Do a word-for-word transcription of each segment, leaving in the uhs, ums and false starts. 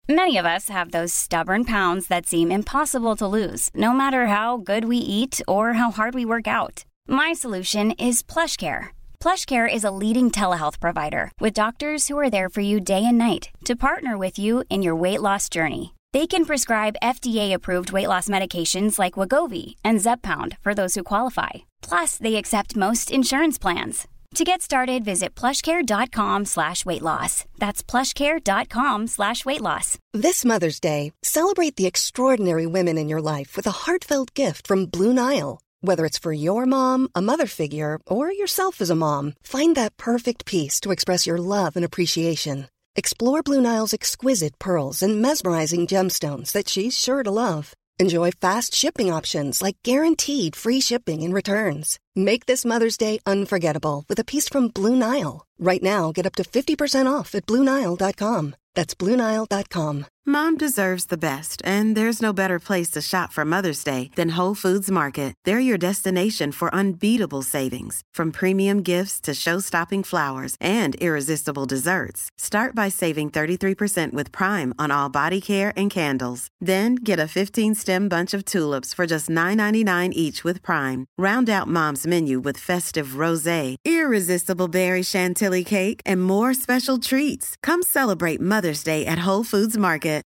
Many of us have those stubborn pounds that seem impossible to lose, no matter how good we eat or how hard we work out. My solution is PlushCare. PlushCare is a leading telehealth provider with doctors who are there for you day and night to partner with you in your weight loss journey. They can prescribe F D A-approved weight loss medications like Wegovy and Zepbound for those who qualify. Plus, they accept most insurance plans. To get started, visit plushcare.com slash weight loss. That's plushcare.com slash weight loss. This Mother's Day, celebrate the extraordinary women in your life with a heartfelt gift from Blue Nile. Whether it's for your mom, a mother figure, or yourself as a mom, find that perfect piece to express your love and appreciation. Explore Blue Nile's exquisite pearls and mesmerizing gemstones that she's sure to love. Enjoy fast shipping options like guaranteed free shipping and returns. Make this Mother's Day unforgettable with a piece from Blue Nile. Right now, get up to fifty percent off at blue nile dot com. That's blue nile dot com. Mom deserves the best, and there's no better place to shop for Mother's Day than Whole Foods Market. They're your destination for unbeatable savings, from premium gifts to show-stopping flowers and irresistible desserts. Start by saving thirty-three percent with Prime on all body care and candles. Then get a fifteen-stem bunch of tulips for just nine ninety-nine each with Prime. Round out Mom's menu with festive rosé, irresistible berry chantilly cake, and more special treats. Come celebrate Mother's Day at Whole Foods Market.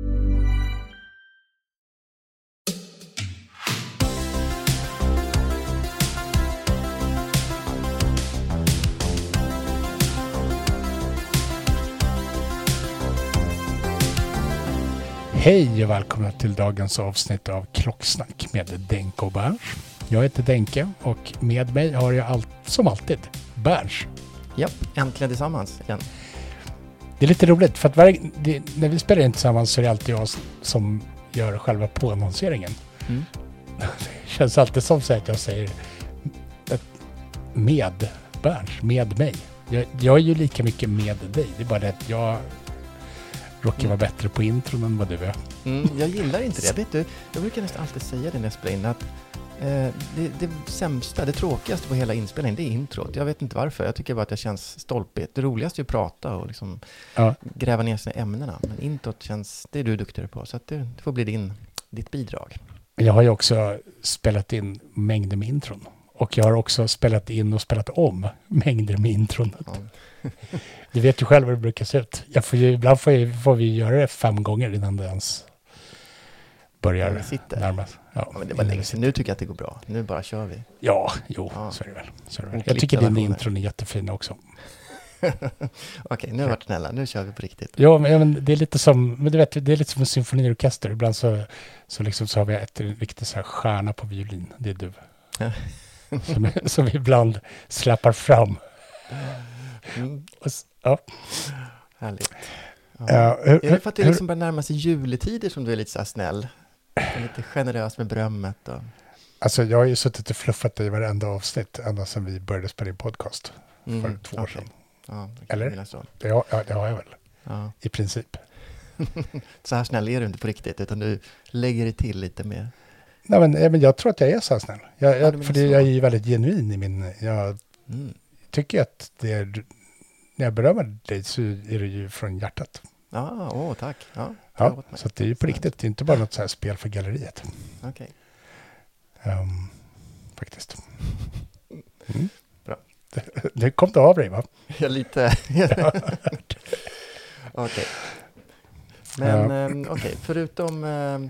Hej och välkomna till dagens avsnitt av Klocksnack med Denke och Berns. Jag heter Denke och med mig har jag allt, som alltid Berns. Ja, äntligen tillsammans igen. Det är lite roligt för att varje, det, när vi spelar in tillsammans så är det alltid jag som gör själva påannonseringen. Mm. Det känns alltid som så att jag säger med Berns, med mig. Jag, jag är ju lika mycket med dig. Det är bara det att jag råkar vara bättre på intron än vad du är. Mm, jag gillar inte det. Vet du, jag brukar nästan alltid säga det när jag spelar in att eh, det, det sämsta, det tråkigaste på hela inspelningen, det är introt. Jag vet inte varför. Jag tycker bara att det känns stolpigt. Det roligaste är att prata och liksom ja. gräva ner sina ämnena. Men introt känns, det är du duktigare på. Så att det, det får bli din, ditt bidrag. Jag har ju också spelat in mängder med intron. Och jag har också spelat in och spelat om mängder med intron. Ja. Du vet ju själv hur det brukar se ut. Jag får ju, ibland får, jag, får vi göra det fem gånger innan det ens börjar närmast. Ja, ja, men det var länge sedan. Nu tycker jag att det går bra. Nu bara kör vi. Ja, jo, ja. så är det väl. Så är det väl. Jag tycker din intron är jättefina också. Okej, nu har vi varit snälla. Nu kör vi på riktigt. Ja, men, men det är lite som, men du vet, det är lite som en symfoniorkester. Ibland så, så, liksom, så har vi ett riktigt så här stjärna på violin. Det är du. som, som vi ibland släpar fram. Mm. Och, ja. Härligt. Ja. Ja, hur, är det för att det liksom börjar närma sig juletider som du är lite så här snäll? Lite generös med berömmet. Och... Alltså jag har ju suttit och fluffat i varenda avsnitt ända sedan vi började spela in podcast mm. för två år okay. sedan. Ja, Eller? Så. Det, har, ja, det har jag väl. Ja. I princip. Så här snäll är du inte på riktigt, utan du lägger det till lite mer. Nej, men, men jag tror att jag är så här snäll. Jag, jag, ja, för det, jag är ju väldigt genuin i min... Jag mm. tycker att det är... När jag berömmer dig så är det ju från hjärtat. Ja, åh, tack. Ja, ja så det är ju på riktigt. Det är inte bara något så här spel för galleriet. Okej. Okay. Um, faktiskt. Mm. Bra. Det, det kom det av dig, va? Ja, lite. Okej. Okay. Men, ja. um, okej, okay. förutom uh,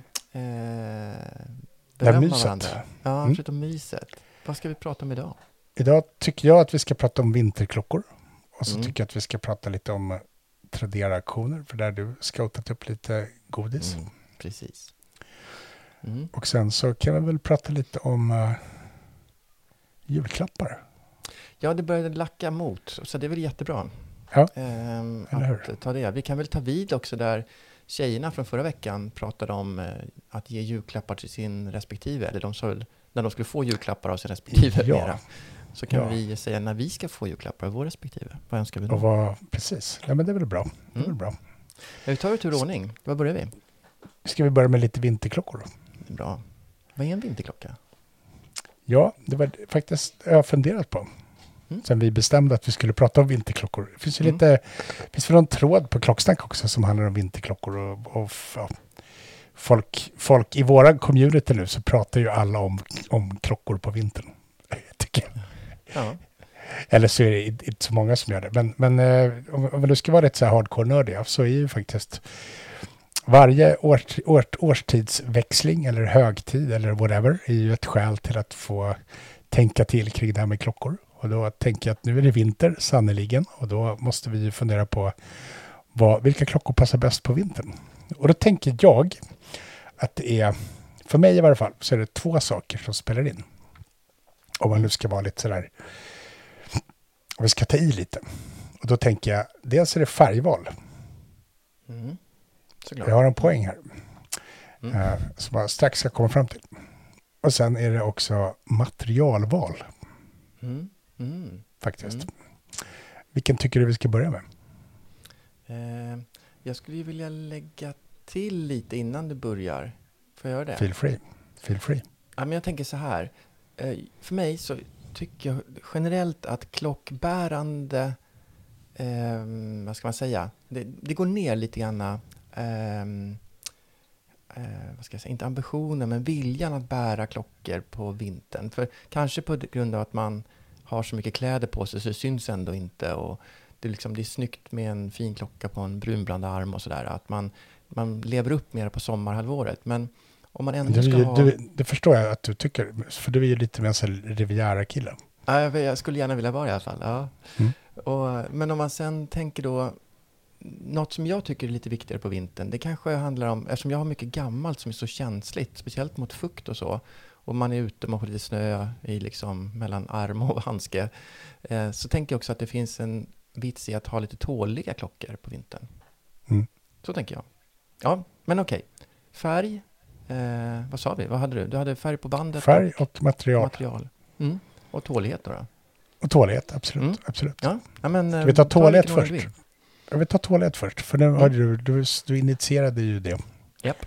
berömma varandra. Ja, mm. förutom myset. Vad ska vi prata om idag? Idag tycker jag att vi ska prata om vinterklockor. Och så mm. tycker jag att vi ska prata lite om Tradera-aktioner. För där du scoutat upp lite godis. Mm. Precis. Mm. Och sen så kan vi väl prata lite om uh, julklappar. Ja, det började lacka mot. Så det är väl jättebra. Ja, ehm, att ta det. Vi kan väl ta vid också där tjejerna från förra veckan pratade om eh, att ge julklappar till sin respektive. Eller de sa väl när de skulle få julklappar av sin respektive. Ja. Mera. Så kan ja. vi säga när vi ska få julklappar av vår respektive. Vad önskar vi då? Och vad, precis. Ja, men det är väl bra. Det är mm. väl bra. Ja, vi tar det till ordning. Vad börjar vi? Ska vi börja med lite vinterklockor då? Bra. Vad är en vinterklocka? Ja, det var faktiskt jag har funderat på. Mm. Sen vi bestämde att vi skulle prata om vinterklockor. Det finns ju mm. lite, finns väl någon tråd på Klocksnack också som handlar om vinterklockor. Och, och ja, folk, folk i våra community nu så pratar ju alla om, om klockor på vintern. Tycker jag. Ja. Eller så är det inte så många som gör det. Men, men eh, om, om du ska vara lite så här hardcore-nördiga så är ju faktiskt varje år, år, årstidsväxling eller högtid eller whatever är ju ett skäl till att få tänka till kring det här med klockor. Och då tänker jag att nu är det vinter, sannoliken. Och då måste vi fundera på vad, vilka klockor passar bäst på vintern. Och då tänker jag att det är, för mig i varje fall, så är det två saker som spelar in. Om man nu ska vara lite sådär, om vi ska ta i lite. Och då tänker jag, dels är det färgval. Mm. Jag har en poäng här. Mm. Uh, som jag strax ska komma fram till. Och sen är det också materialval. Mm. Mm. Faktiskt. Mm. Vilken tycker du vi ska börja med? Eh, jag skulle vilja lägga till lite innan du börjar. Får jag göra det? Feel free. Feel free. Ja, men jag tänker så här. Eh, för mig så tycker jag generellt att klockbärande, eh, vad ska man säga? Det, det går ner lite grann. Eh, eh, vad ska jag säga? Inte ambitionen, men viljan att bära klockor på vintern. För kanske på grund av att man har så mycket kläder på sig så det syns ändå inte. Och det, är liksom, det är snyggt med en fin klocka på en brunblandad arm och sådär. Att man, man lever upp mer på sommarhalvåret. Men om man ändå ska du, ha... du, det förstår jag att du tycker. För du är ju lite mer en Riviera-kille. Ja, jag, jag skulle gärna vilja vara i alla fall. Ja. Mm. Och, men om man sen tänker då... Något som jag tycker är lite viktigare på vintern. Det kanske handlar om... Eftersom jag har mycket gammalt som är så känsligt. Speciellt mot fukt och så. Och man är ute, man får lite snö i liksom mellan arm och handske. Eh, så tänker jag också att det finns en vits i att ha lite tåliga klockor på vintern. Mm. Så tänker jag. Ja, men okej. Okay. Färg. Eh, vad sa vi? Vad hade du? Du hade färg på bandet. Färg och, och material. material. Mm. Och tålighet då, då? Och tålighet, absolut. Mm. absolut. Ja. Ja, men, Ska vi ta tålighet ta först? Jag vill ta tålighet först. För nu mm. har du, du, du initierade ju det. Japp.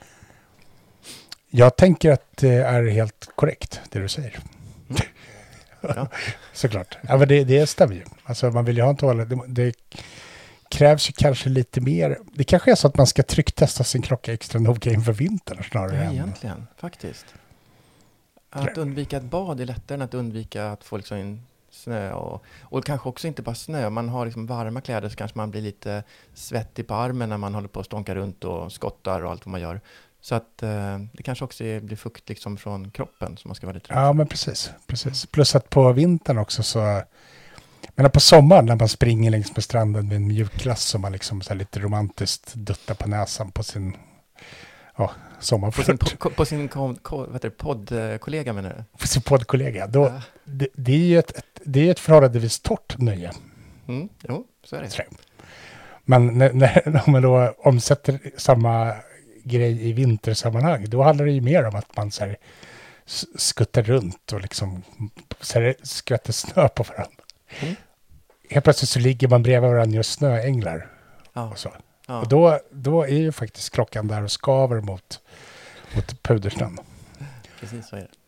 Jag tänker att det är helt korrekt, det du säger. Mm. Ja. Såklart. Ja, men det, det stämmer ju. Alltså man vill ju ha en tålighet. Det, det krävs ju kanske lite mer. Det kanske är så att man ska trycktesta sin klocka extra noga inför vintern snarare Ja, än... egentligen. Faktiskt. Att undvika ett bad är lättare än att undvika att få liksom in snö. Och, och kanske också inte bara snö. Man har liksom varma kläder så kanske man blir lite svettig på armen när man håller på att stånka runt och skottar och allt vad man gör. Så att eh, det kanske också är, blir fukt liksom från kroppen som man ska vara lite rädd. Ja, men precis, precis. Plus att på vintern också så... Men på sommaren när man springer längs med stranden med en mjukglass som man liksom så här lite romantiskt duttar på näsan på sin ja, sommarflört. På sin, po- på sin ko- ko- vad heter det, poddkollega menar du? På sin poddkollega. Då, Ja. det, det är ju ett, ett, det är ett förhållandevis torrt nöje. Mm, jo, så är det. Så. Men när, när om man då omsätter samma grej i vintersammanhang, då handlar det ju mer om att man så här skuttar runt och liksom så här skvätter snö på varandra. Mm. Helt plötsligt så ligger man bredvid varandra och gör snöänglar. Ja. Och, så. Ja. och då, då är ju faktiskt klockan där och skaver mot, mot pudersnön. Precis så är det.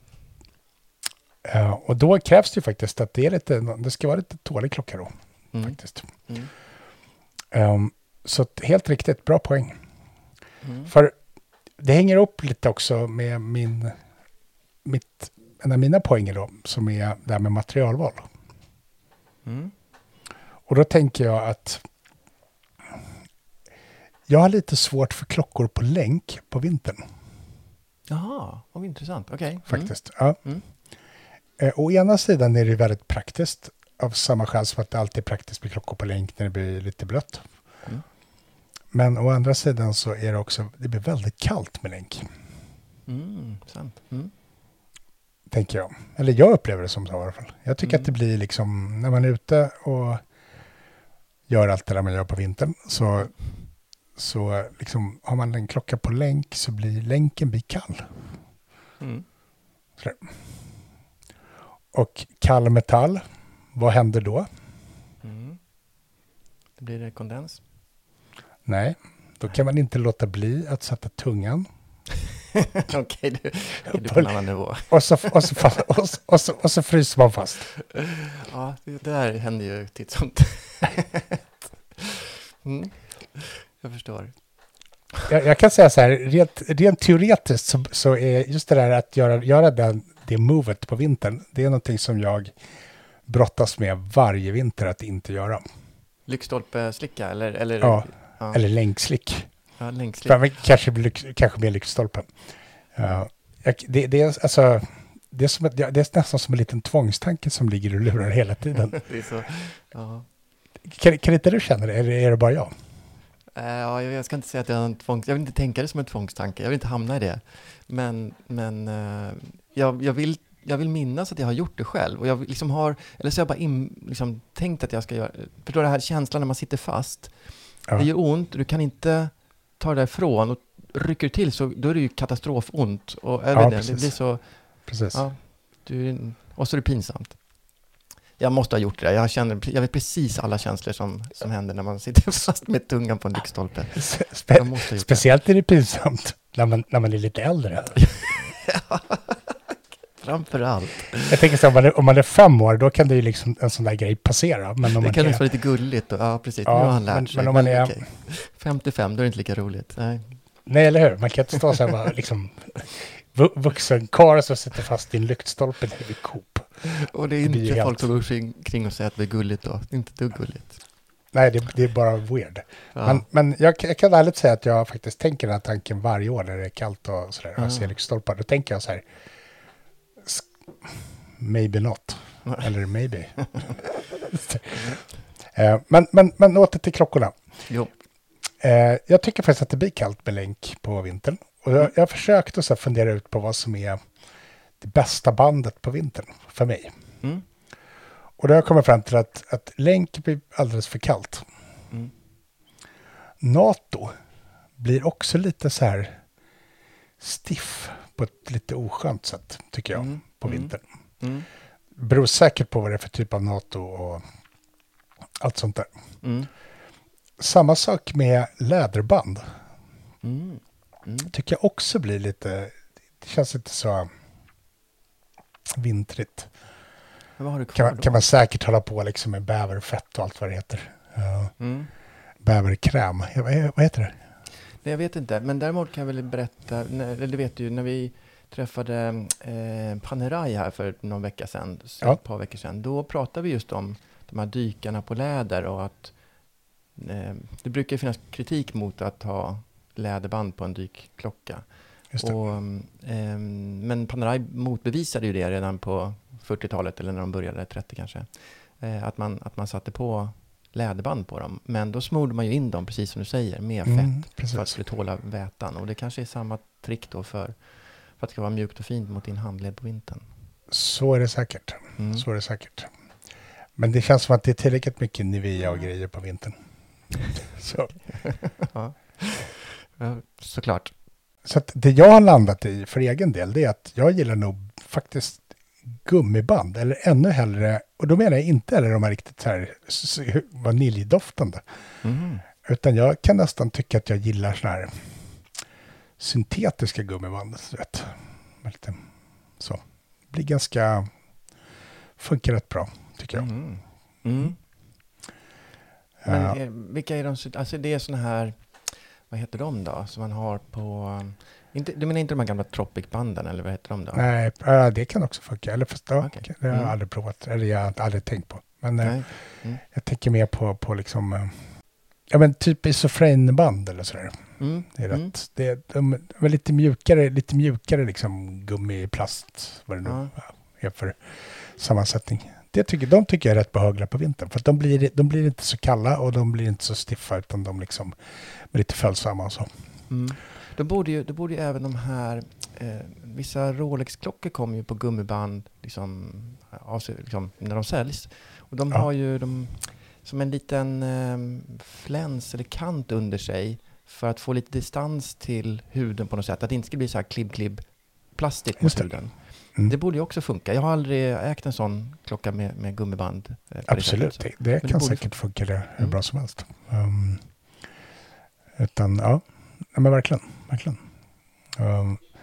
Uh, och då krävs det ju faktiskt att det, är lite, det ska vara lite tålig klocka då. Mm. Faktiskt. Mm. Um, så att helt riktigt, bra poäng. Mm. För det hänger upp lite också med min, mitt, en av mina poänger då, som är det här med materialval. Mm. Och då tänker jag att jag har lite svårt för klockor på länk på vintern. Jaha, vad intressant. Okej. Okay. Faktiskt, ja. Mm. Eh, å ena sidan är det väldigt praktiskt av samma skäl som att det alltid är praktiskt med klockor på länk när det blir lite blött. Mm. Men å andra sidan så är det också, det blir väldigt kallt med länk. Mm, sant. Mm. Tänker jag. Eller jag upplever det som så i alla fall. Jag tycker Mm. att det blir liksom, när man är ute och gör allt det där man gör på vintern, så, så liksom, har man en klocka på länk så blir länken blir kall. Mm. Sådär. Och kall metall, vad händer då? Mm. Det blir det kondens. Nej, då kan man inte låta bli att sätta tungan Okej, du, du är på en annan nivå. Och så, och, så, och, så, och, så, och så fryser man fast. Ja, det där händer ju titt som mm. Jag förstår. Jag, jag kan säga så här, rent, rent teoretiskt så, så är just det där att göra, göra den, det movet på vintern, det är någonting som jag brottas med varje vinter att inte göra. Lyktstolpe-slicka eller? eller ja, ja, eller länkslick. Ja, länkslick. Kanske, kanske mer lyktstolpen. Uh, det, det, är, alltså, det, är som ett, det är nästan som en liten tvångstanke som ligger och lurar hela tiden. Det är så, ja. kan, kan inte du känna det, eller är det bara jag? Uh, ja, jag ska inte säga att jag har en tvångs... Jag vill inte tänka det som en tvångstanke. Jag vill inte hamna i det. Men, men uh, jag, jag, vill, jag vill minnas att jag har gjort det själv. Och jag liksom har... Eller så har jag bara in, liksom, tänkt att jag ska göra... Förstår du den här känslan när man sitter fast? Ja. Det gör ont. Du kan inte ta det därifrån. Och rycker till så då är det ju katastrofont. Och ja, det, det blir så... Precis. Ja, du, och så är det pinsamt. Jag måste ha gjort det. Jag, känner, jag vet precis alla känslor som, som händer när man sitter fast med tungan på en lyktstolpe. Spe- speciellt är det pinsamt när man, när man är lite äldre. Ja, framförallt. Jag tänker så, om man, är, om man är fem år, då kan det ju liksom en sån där grej passera. Men om det man kan är, vara lite gulligt. Och, ja, precis. Ja, nu har han lärt men, sig. Men om man är... Okay. femtiofem, då är det inte lika roligt. Nej, Nej eller hur? Man kan inte stå så här bara, liksom... vuxen karl som sitter fast i en lyktstolpe i Coop. Och det är det inte helt... folk som går kring och säger att det är gulligt då. Det är inte dugg gulligt. Nej, det, det är bara weird. Ja. Men, men jag, jag kan ärligt säga att jag faktiskt tänker den här tanken varje år när det är kallt och sådär. Ja. Jag ser lyktstolpar. Då tänker jag så här, maybe not. Eller maybe. men, men, men åter till klockorna. Jo. Jag tycker faktiskt att det blir kallt med länk på vintern. Och jag, jag har försökt att så fundera ut på vad som är det bästa bandet på vintern för mig. Mm. Och då har jag kommit fram till att, att länk blir alldeles för kallt. Mm. NATO blir också lite så här stiff på ett lite oskönt sätt, tycker jag, mm. på vintern. Mm. Beror säkert på vad det är för typ av NATO och allt sånt där. Mm. Samma sak med läderband. Mm. Mm. Tycker jag också blir lite, det känns inte så vintrigt. Men vad har du kvar kan, man, då? kan man säkert hålla på liksom med bäverfett och allt vad det heter. Uh, mm. Bäverkräm, ja, vad, vad heter det? Nej, jag vet inte, men däremot kan jag väl berätta, när, du vet ju när vi träffade eh, Panerai här för någon vecka sedan, ja. ett par veckor sedan, då pratade vi just om de här dykarna på läder och att eh, det brukar finnas kritik mot att ha läderband på en dykklocka. Just det. Och, eh, men Panerai motbevisade ju det redan på fyrtiotalet eller när de började, trettio kanske. Eh, att, man, att man satte på läderband på dem. Men då smorde man ju in dem, precis som du säger, med fett. Mm, för att det skulle tåla vätan. Och det kanske är samma trick då för, för att det ska vara mjukt och fint mot din handled på vintern. Så är det säkert. Mm. Så är det säkert. Men det känns som att det är tillräckligt mycket Nivea och grejer på vintern. Så. Ja. Ja, såklart. Så att det jag har landat i för egen del, det är att jag gillar nog faktiskt gummiband, eller ännu hellre, och då menar jag inte eller de här riktigt så här vaniljdoftande. Mm. Utan jag kan nästan tycka att jag gillar såna här syntetiska gummiband, vet. Lite så. Det blir ganska, funkar rätt bra, tycker jag. Mm. Mm. Men är, vilka är de, alltså det är såna här, vad heter de då, som man har på, inte, du menar inte de här gamla Tropic-banden, eller vad heter de då? Nej, det kan också funka, eller förstå, okay. Det har jag mm. aldrig provat, eller jag har aldrig tänkt på. Men mm. jag tänker mer på, på liksom, ja men typ isofrenband eller sådär. Mm. Det är rätt, mm. det är, de är lite mjukare, lite mjukare liksom gummiplast, vad det nu ja. är för sammansättning. Det tycker, de tycker jag är rätt behagliga på vintern. För att de blir, de blir inte så kalla och de blir inte så stiffa, utan de liksom är lite följsamma och så. Mm. Då borde ju, då borde ju även de här, eh, vissa Rolex-klockor kommer ju på gummiband liksom, alltså, liksom, när de säljs. Och de ja. har ju de, som en liten eh, fläns eller kant under sig för att få lite distans till huden på något sätt. Att det inte ska bli så här klibb-klibb plastigt mot huden. Mm. Det borde ju också funka. Jag har aldrig ägt en sån klocka med, med gummiband. Eh, Absolut, det, det kan det säkert funka det hur mm. bra som helst. Um, utan, ja, ja men verkligen. verkligen. Um,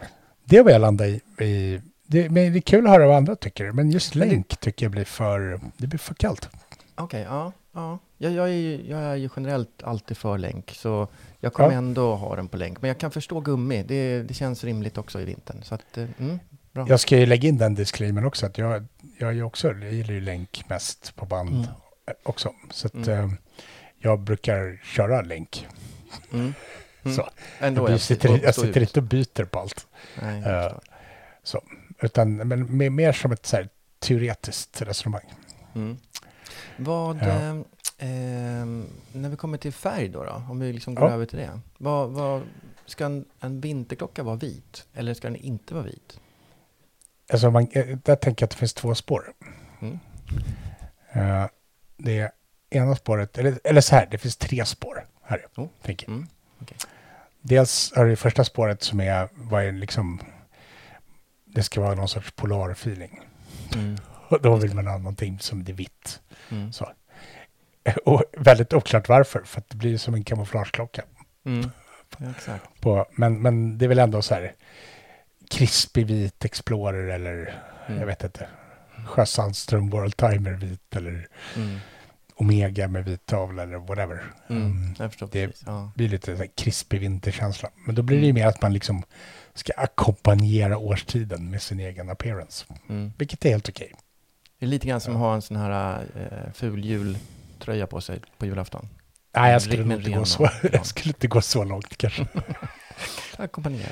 det är vad jag landar i. i det, men det är kul att höra vad andra tycker. Men just länk tycker jag blir för, det blir för kallt. Okej, okay, ja. ja. Jag, jag, är ju, jag är ju generellt alltid för länk. Så jag kommer ja. ändå ha den på länk. Men jag kan förstå gummi. Det, det känns rimligt också i vintern. Så att, mm, bra. Jag ska ju lägga in den disclaimen också. Att jag, jag, är ju också, jag gillar ju länk mest på band mm. också. Så att mm. eh, jag brukar köra länk. Mm. Mm. Så. Ändå jag, sitter, jag, jag sitter inte och byter på allt. Nej, uh, så. Utan men mer, mer som ett så här, teoretiskt resonemang. Mm. Vad, ja. eh, eh, när vi kommer till färg då, då om vi liksom går ja. över till det. Vad, vad, ska en, en vinterklocka vara vit? Eller ska den inte vara vit? Alltså man, där tänker jag att det finns två spår. Mm. Uh, det ena spåret, eller, eller så här, det finns tre spår här, oh. tänker jag. Mm. Okay. Dels har det första spåret som är, vad är liksom, det ska vara någon sorts polarfeeling. Mm. Och då vill man ha någonting som är vitt. Mm. Så. Och väldigt oklart varför, för att det blir som en kamouflageklocka. Mm. Ja, exakt. På, men, men det är väl ändå så här krispig vit Explorer eller mm. jag vet inte, Sjösandström World Timer vit eller mm. Omega med vit tavla eller whatever. Mm, um, jag förstår det precis. Ja. blir lite så här krispig vinterkänsla. Men då blir det ju mer att man liksom ska ackompanjera årstiden med sin egen appearance. Mm. Vilket är helt okej. Okay. Det är lite grann som att ha en sån här äh, ful jultröja på sig på julafton. Nej, jag skulle, inte gå, så, jag skulle inte gå så långt kanske. Ackompanjera.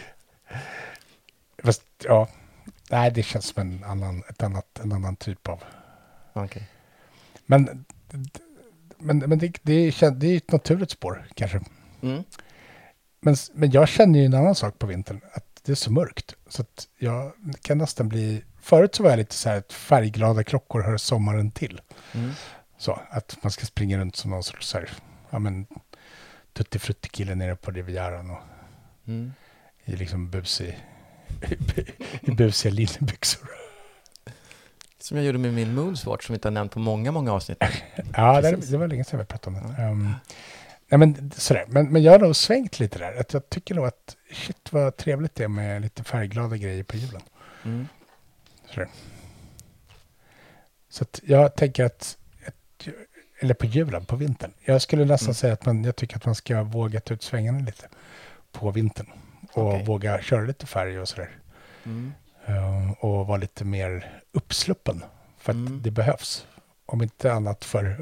Fast, ja. Nej, det känns som en annan, ett annat, en annan typ av... Okay. Men... Men, men det, det, är, det är ett naturligt spår kanske. Mm. Men, men jag känner ju en annan sak på vintern. Att det är så mörkt. Så att jag kan nästan bli... Förut så var jag lite så här att färgglada klockor hör sommaren till. Mm. Så att man ska springa runt som någon sorts så här... Ja men... Tutti-frutti-kille nere på Rivieran och... Mm. I liksom busig... I busiga linnebyxor. Som jag gjorde med min Moonswatch som vi inte har nämnt på många, många avsnitt. Ja, det, det var länge sedan vi pratade om det. Ja. Um, nej, men, sådär. Men, men jag har nog svängt lite där. Att jag tycker nog att shit vad trevligt det är med lite färgglada grejer på julen. Mm. Sådär. Så att jag tänker att, att eller på julen, på vintern. Jag skulle nästan mm. säga att man, jag tycker att man ska våga ta ut svängarna lite på vintern. Och okay. våga köra lite färg och sådär. Mm. Uh, och vara lite mer uppsluppen. För att mm. det behövs. Om inte annat för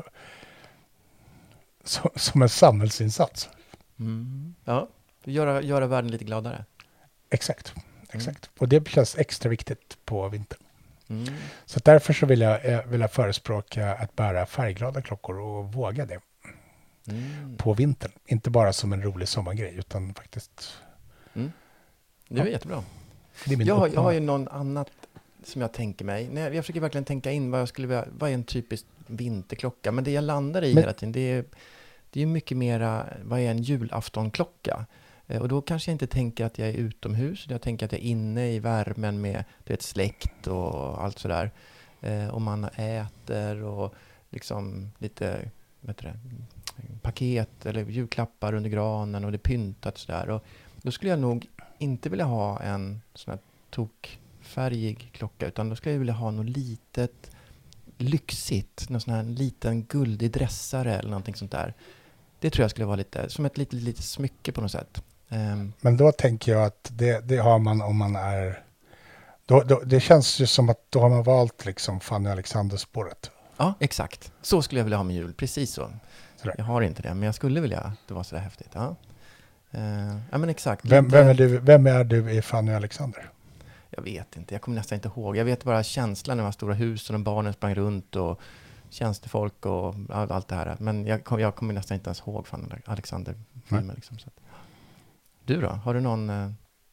så, som en samhällsinsats. Mm. Ja, göra, göra världen lite gladare. Exakt. Exakt. Mm. Och det känns extra viktigt på vintern. Mm. Så därför så vill jag, vill jag förespråka att bära färgglada klockor och våga det. Mm. På vintern. Inte bara som en rolig sommargrej utan faktiskt... Mm. Det är ja. jättebra. Det är jag, jag har ju någon annat som jag tänker mig. Nej, jag försöker verkligen tänka in vad jag skulle vilja, vad är en typisk vinterklocka. Men det jag landar i Men, hela tiden, det är, det är mycket mera, vad är en julaftonklocka? Eh, och då kanske jag inte tänker att jag är utomhus. Jag tänker att jag är inne i värmen med du vet, släkt och allt sådär. Eh, och man äter och liksom lite vet du det, paket eller julklappar under granen och det är pyntat sådär. Och då skulle jag nog inte vilja ha en sån här tokfärgig klocka utan då skulle jag vilja ha något litet lyxigt, någon sån här liten guldig dressare eller någonting sånt där. Det tror jag skulle vara lite som ett litet, litet smycke på något sätt. Um, Men då tänker jag att det, det har man om man är då, då, det känns ju som att då har man valt liksom Fanny Alexander-spåret. Ja, exakt. Så skulle jag vilja ha med jul, precis så. Sådär. Jag har inte det, men jag skulle vilja att det var så där häftigt. Ja. Uh, ja men exakt. Vem, vem, är du, vem är du i Fanny Alexander? Jag vet inte, jag kommer nästan inte ihåg. Jag vet bara känslan när man stora husen och barnen sprang runt och tjänstefolk och allt det här. Men jag, kom, jag kommer nästan inte ens ihåg Fanny Alexander-filmen. Liksom, så att. Du då? Har du någon... Uh,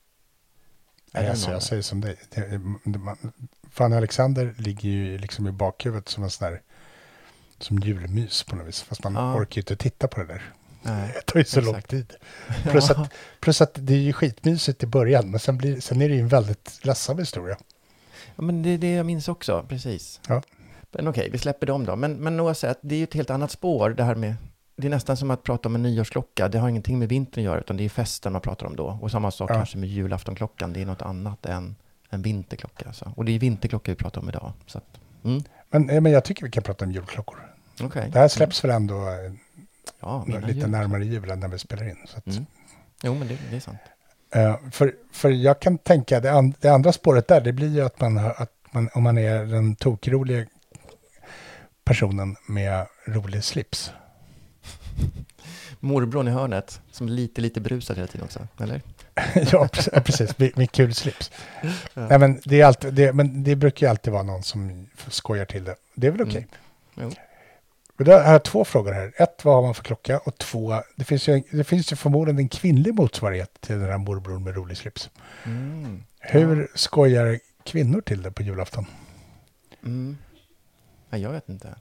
Nej, alltså, någon jag säger som dig. Fanny Alexander ligger ju liksom i bakhuvudet som en sån där som julmys på något vis. Fast man ja. orkar ju inte titta på det där. Nej, det tar ju så exakt. lång tid. Plus att, plus att det är ju skitmysigt i början. Men sen, blir, sen är det ju en väldigt ledsam historia. Ja, men det är det jag minns också. Precis. Ja. Men okej, vi släpper dem då. Men, men oavsett, det är ju ett helt annat spår. Det här med det är nästan som att prata om en nyårsklocka. Det har ingenting med vintern att göra, utan det är festen man pratar om då. Och samma sak ja. kanske med julaftonklockan. Det är något annat än en vinterklocka. Alltså. Och det är vinterklocka vi pratar om idag. Så att, mm. men, men jag tycker vi kan prata om julklockor. Okay. Det här släpps mm. väl ändå ja, lite jul. närmare julen när vi spelar in. Så att, mm. Jo, men det, det är sant. Uh, för, för jag kan tänka, det, and, det andra spåret där, det blir ju att man, att man om man är den tokroliga personen med rolig slips. Morbrorn i hörnet, som lite, lite brusad hela tiden också, eller? Ja, precis. Med, med kul slips. Ja. Nej, men, det är alltid, det, men det brukar ju alltid vara någon som skojar till det. Det är väl okej. Okay. Mm. Då har jag två frågor här. Ett, vad har man för klocka? Och två, det finns ju, det finns ju förmodligen en kvinnlig motsvarighet till den här morbrorn med rolig slips. Mm. Hur ja. skojar kvinnor till det på julafton? Mm. Ja, jag vet inte.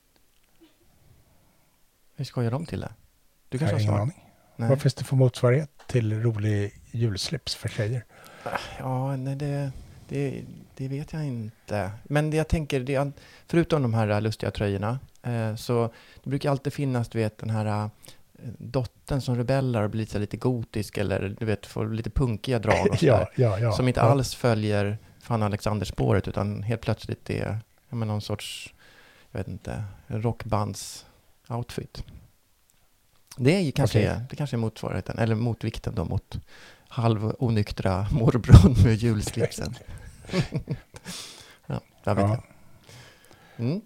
Hur skojar de till det? Du kanske har ingen svar? Aning. Vad finns det för motsvarighet till rolig julslips för tjejer? Ja, nej, det, det, det vet jag inte. Men det jag tänker, det, förutom de här lustiga tröjorna, eh, så det brukar alltid finnas, du vet, den här eh, dottern som rebellar och blir lite, lite gotisk eller du vet, får lite punkiga drag och ja, ja, ja, som inte ja. alls följer fan Alexander-spåret utan helt plötsligt är ja, men någon sorts, jag vet inte, rockbands outfit. Det är ju kanske, okay. är, det kanske är motsvarigheten, eller motvikten då mot halv onyktra morbrorn med julslipsen. ja, jag vet ja. inte. Mm.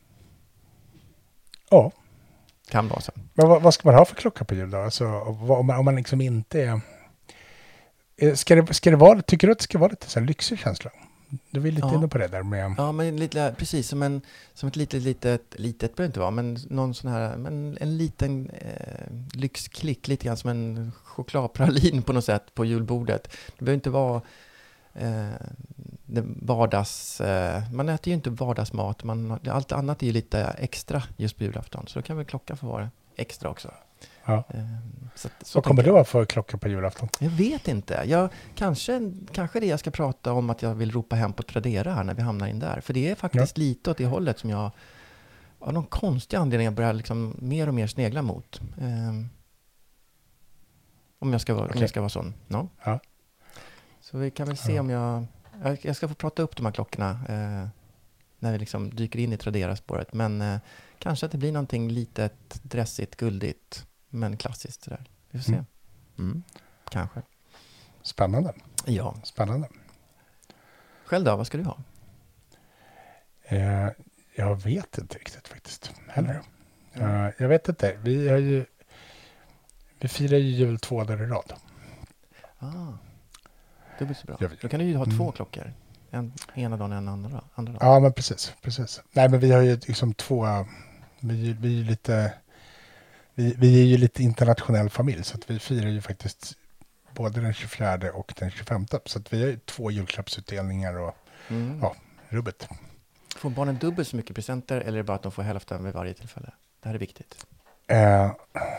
Ja. Kan vara så. Men vad, vad ska man ha för klocka på jul då? Alltså, om, man, om man liksom inte är... Ska det, ska det vara, tycker du att det ska vara lite så här lyxig känsla? Du vill lite ja. inne på det där med... Ja, men lite, precis som, en, som ett litet, litet, litet behöver inte vara, men någon sån här, men en liten eh, lyxklick, lite grann som en chokladpralin på något sätt på julbordet. Det behöver inte vara eh, det vardags... Eh, man äter ju inte vardagsmat, man, allt annat är ju lite extra just på julafton, så då kan väl klockan få vara extra också. Ja. Eh, så, så Vad kommer du ha för klocka på julafton? Jag vet inte. Jag, kanske, kanske det jag ska prata om att jag vill ropa hem på Tradera här när vi hamnar in där. För det är faktiskt ja. lite åt det hållet som jag av någon konstig anledning jag börjar liksom mer och mer snegla mot. Um, om, jag ska vara, okay. om jag ska vara sån. No? Ja. Så vi kan väl se ja. om jag... Jag, jag ska få prata upp de här klockorna eh, när vi liksom dyker in i Tradera-spåret. Men eh, kanske att det blir någonting litet, dressigt, guldigt. Men klassiskt där. Vi får se. Mm. Mm. Kanske. Spännande. Ja. Spännande. Själv då, vad ska du ha? Eh, jag vet inte riktigt faktiskt. Heller. Mm. Eh, jag vet inte. Vi har ju vi firar ju jul två dagar i rad. Ah. Det blir så bra. Jag, Då kan du ju ha mm. två klockor. En, ena dagen och en andra, andra dagen. Ja, men precis. precis. Nej, men vi har ju liksom två... Vi, vi är ju lite... Vi, vi är ju lite internationell familj så att vi firar ju faktiskt både den tjugofjärde och den tjugofemte. Så att vi har ju två julklappsutdelningar och mm. ja, rubbet. Får barnen dubbelt så mycket presenter eller är det bara att de får hälften vid varje tillfälle? Det här är viktigt. Eh,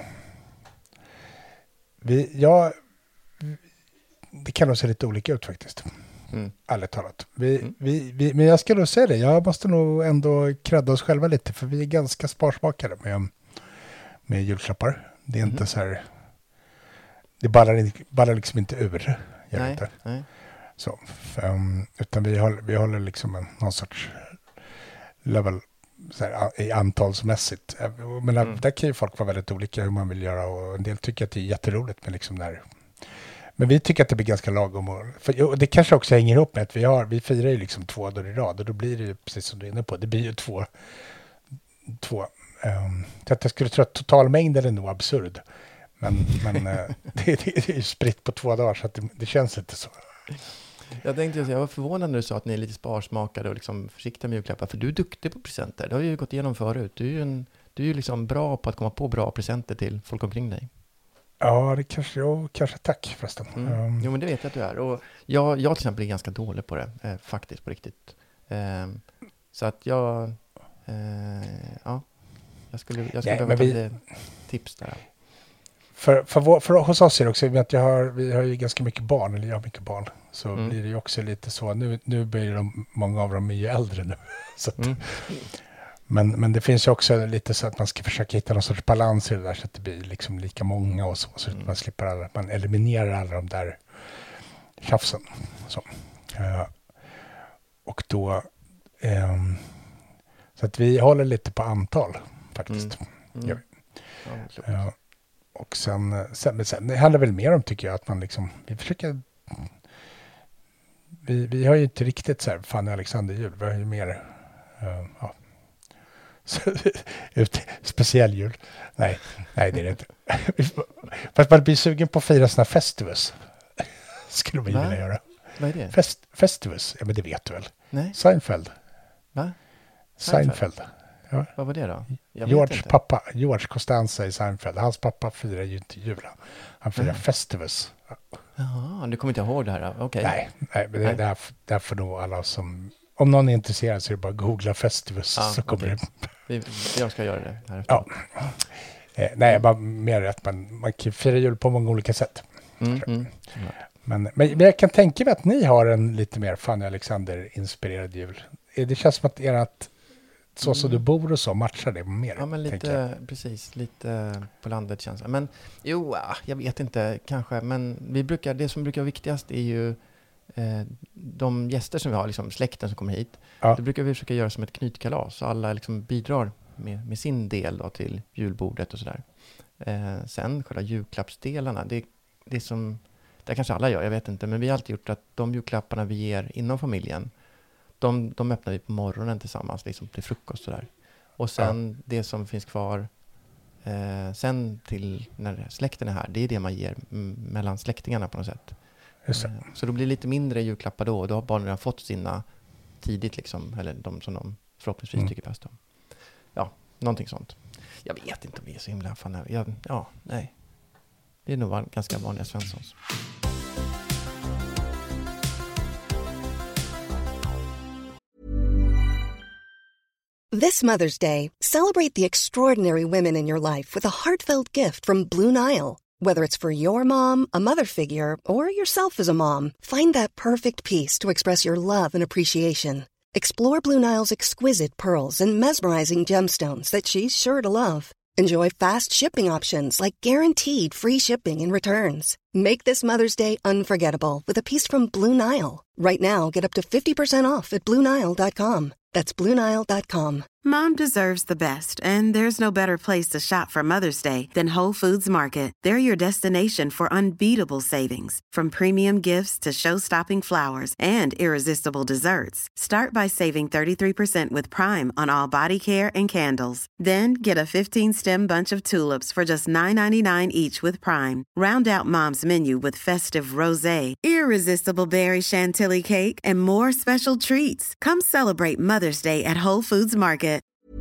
vi, ja, det kan nog se lite olika ut faktiskt. Mm. Ärligt talat. Vi, mm. vi, vi, men jag ska nog säga det. Jag måste nog ändå kredda oss själva lite för vi är ganska sparsmakade med med julklappar. Det är mm. inte så här... Det ballar, ballar liksom inte ur. Jag nej, vet inte. Nej. Så, um, utan vi håller, vi håller liksom en, någon sorts level så här, i antalsmässigt. Men där, mm. där kan ju folk vara väldigt olika hur man vill göra och en del tycker att det är jätteroligt med liksom där. Men vi tycker att det blir ganska lagom. Och, för, och det kanske också hänger ihop med att vi, har, vi firar ju liksom två dagar i rad och då blir det ju precis som du är inne på. Det blir ju två... två Um, så att jag skulle tro att totalmängden är nog absurd. Men, men uh, det, det, det är ju spritt på två dagar så att det, det känns inte så. Jag tänkte jag var förvånad när du sa att ni är lite sparsmakade och liksom försiktiga med julklappar. För du är duktig på presenter. Det har ju gått igenom förut. Du är ju, en, du är ju liksom bra på att komma på bra presenter till folk omkring dig. Ja, det kanske jag kanske tack förresten. Mm. Um. Jo, men det vet jag att du är. Och jag, jag till exempel är ganska dålig på det. Eh, faktiskt, på riktigt. Eh, så att jag... Eh, ja... Jag skulle, jag skulle behöva ta vi, lite tips där. För, för, vår, för hos oss är det också, med att jag har, vi har ju ganska mycket barn, eller jag har mycket barn, så mm. blir det ju också lite så, nu, nu blir de, många av dem är ju äldre nu. Så att, mm. Men, men det finns ju också lite så att man ska försöka hitta någon sorts balans i det där så att det blir liksom lika många och så. Så att man slipper alla, man eliminerar alla de där tjafsen. Så. Uh, och då... Um, så att vi håller lite på antal faktiskt. Mm. Mm. Ja, uh, och sen, sen, sen det handlar väl mer om, tycker jag, att man liksom... Vi försöker... Vi, vi har ju inte riktigt så här Fanny Alexander jul. Vi har ju mer... Uh, ja. Speciell jul. Nej, nej det är det inte. Fast man blir sugen på att fira såna festivus. Skulle vi vilja göra. Vad är det? Fest, festivus, ja men det vet du väl. Nej. Seinfeld. Va? Seinfeld. Ja. Vad var det då? Jag George pappa, George Costanza i Seinfeld. Hans pappa firar ju inte jul. Han firar mm. festivus. Jaha, du kommer inte ihåg det här? Okej. Okay. Nej, nej, men det, det, är, det är för nog alla som... Om någon är intresserad så är det bara att googla festivus ah, så kommer okay. det. Vi, jag ska göra det här. Ja. Eh, nej, bara mer att man, man kan fira jul på många olika sätt. Mm, mm. Ja. Men, men, men jag kan tänka mig att ni har en lite mer Fanny Alexander-inspirerad jul. Det känns som att ert, så mm. som du bor och så, matchar det mer. Ja, men lite, precis. Lite på landet känns det. Men jo, jag vet inte kanske. Men vi brukar, det som brukar vara viktigast är ju eh, de gäster som vi har, liksom släkten som kommer hit. Ja. Det brukar vi försöka göra som ett knytkalas. Så alla liksom bidrar med, med sin del då till julbordet och sådär. Eh, sen själva julklappsdelarna, det, det är som... Det kanske alla gör, jag vet inte. Men vi har alltid gjort att de julklapparna vi ger inom familjen, de, de öppnar vi på morgonen tillsammans, liksom till frukost och där. Och sen ja. det som finns kvar eh, sen till när släkten är här, det är det man ger m- mellan släktingarna på något sätt. Just det. Eh, så då blir det lite mindre julklappar då. Och då har barnen redan fått sina tidigt liksom, eller de som de förhoppningsvis mm. tycker bäst om. Ja, någonting sånt. Jag vet inte om vi är så himla fan. Jag, ja, nej. Det är nog ganska vanliga Svenssons. This Mother's Day, celebrate the extraordinary women in your life with a heartfelt gift from Blue Nile. Whether it's for your mom, a mother figure, or yourself as a mom, find that perfect piece to express your love and appreciation. Explore Blue Nile's exquisite pearls and mesmerizing gemstones that she's sure to love. Enjoy fast shipping options like guaranteed free shipping and returns. Make this Mother's Day unforgettable with a piece from Blue Nile. Right now, get up to fifty percent off at blue nile dot com. That's blue nile dot com. Mom deserves the best, and there's no better place to shop for Mother's Day than Whole Foods Market. They're your destination for unbeatable savings, from premium gifts to show-stopping flowers and irresistible desserts. Start by saving thirty-three percent with Prime on all body care and candles. Then get a fifteen-stem bunch of tulips for just nine ninety-nine each with Prime. Round out Mom's menu with festive rosé, irresistible berry chantilly cake, and more special treats. Come celebrate Mother's Day at Whole Foods Market.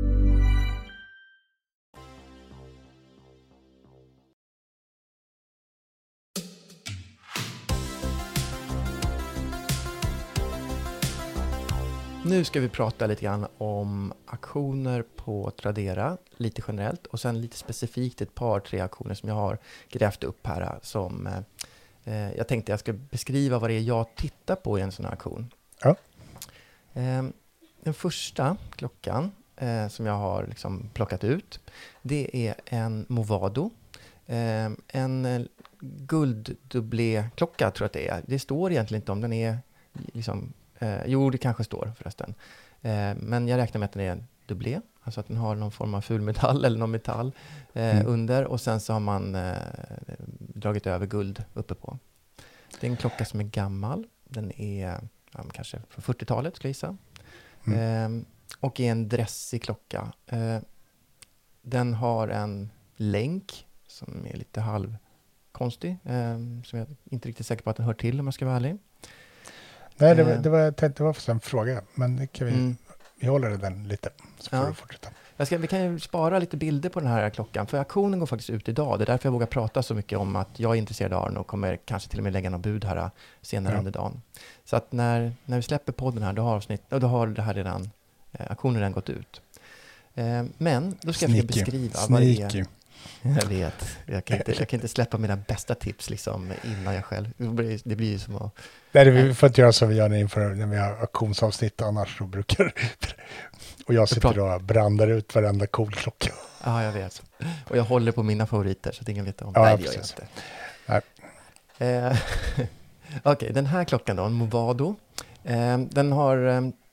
Nu ska vi prata lite grann om aktioner på Tradera, lite generellt. Och sen lite specifikt ett par, tre aktioner som jag har grävt upp här. Som eh, jag tänkte jag ska beskriva vad det är jag tittar på i en sån här aktion. Ja. Eh, den första klockan eh, som jag har liksom plockat ut, det är en Movado. Eh, en eh, gulddubblé-klocka tror jag att det är. Det står egentligen inte om den är liksom... Eh, jo, det kanske står förresten. Eh, men jag räknar med att den är en dubblé. Alltså att den har någon form av fulmetall eller någon metall eh, mm. under. Och sen så har man eh, dragit över guld uppe på. Det är en klocka som är gammal. Den är ja, kanske från fyrtiotalet skulle jag gissa. Mm. Eh, och är en dressig klocka. Eh, den har en länk som är lite halvkonstig. Eh, som jag inte riktigt säker på att den hör till om jag ska vara ärlig. Nej, det var, det var, jag tänkte det var för en fråga, men det kan vi, mm. vi håller den lite, så får ja. du fortsätta. Jag ska, vi kan ju spara lite bilder på den här klockan, för auktionen går faktiskt ut idag. Det är därför jag vågar prata så mycket om att jag är intresserad av den och kommer kanske till och med lägga något bud här senare ja. under dagen. Så att när, när vi släpper podden här, då har, avsnitt, då har det här redan, eh, auktionen redan gått ut. Eh, men då ska Sneaky. jag beskriva Sneaky. vad det är. Jag vet, jag kan, inte, jag kan inte släppa mina bästa tips liksom innan jag själv. Det blir ju som att... Nej, det får inte göra så vi gör det inför när vi har auktionsavsnitt, annars så brukar... Och jag sitter då och brandar ut varenda cool klocka. Ja, jag vet. Och jag håller på mina favoriter så att ingen vet om. Ja, Nej, det precis. gör jag inte. Eh, Okej, okay, den här klockan då, en Movado. Eh, den har,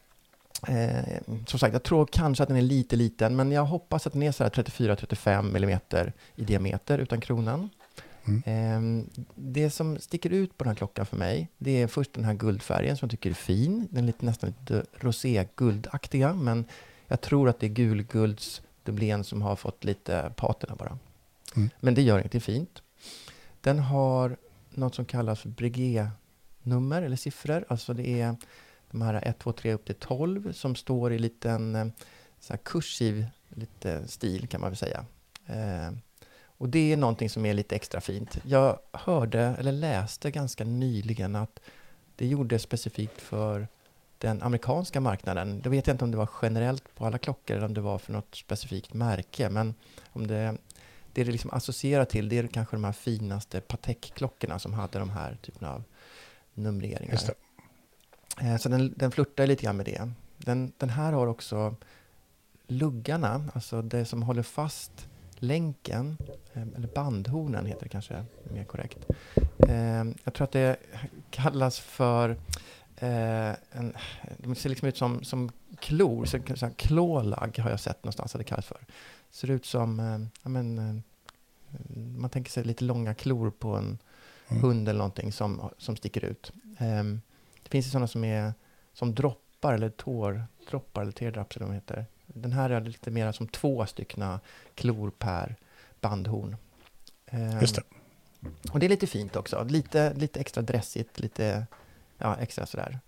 eh, som sagt, jag tror kanske att den är lite liten, men jag hoppas att den är så här trettiofyra till trettiofem millimeter i diameter utan kronan. Mm. Eh, det som sticker ut på den här klockan för mig, det är först den här guldfärgen som jag tycker är fin. Den är lite, nästan lite rosé-guldaktiga, men jag tror att det är gulguldsdubblén som har fått lite patina bara. Mm. Men det gör inget, det är fint. Den har något som kallas för Breguet-nummer eller siffror. Alltså det är de här ett, två, tre upp till tolv som står i liten så här kursiv lite stil kan man väl säga. Eh, och det är någonting som är lite extra fint. Jag hörde eller läste ganska nyligen att det gjordes specifikt för den amerikanska marknaden. Då vet jag inte om det var generellt på alla klockor eller om det var för något specifikt märke. Men om det, det det liksom associerar till, det är kanske de här finaste Patek-klockorna som hade de här typerna av numreringar. Just det. Så den, den flirtar lite grann med det. Den, den här har också luggarna, alltså det som håller fast länken, eller bandhornen heter det kanske mer korrekt. Jag tror att det kallas för Eh, en, det ser liksom ut som, som klor, så, så klålag har jag sett någonstans att det kallas för. Ser ut som, eh, ja, men, eh, man tänker sig lite långa klor på en mm. hund eller någonting som, som sticker ut. Eh, det finns ju sådana som är som droppar eller tårdroppar eller teardrops eller vad de heter. Den här är lite mer som två styckna klor per bandhorn. Eh, Just det. Och det är lite fint också. Lite, lite extra dressigt, lite ja, extra sådär.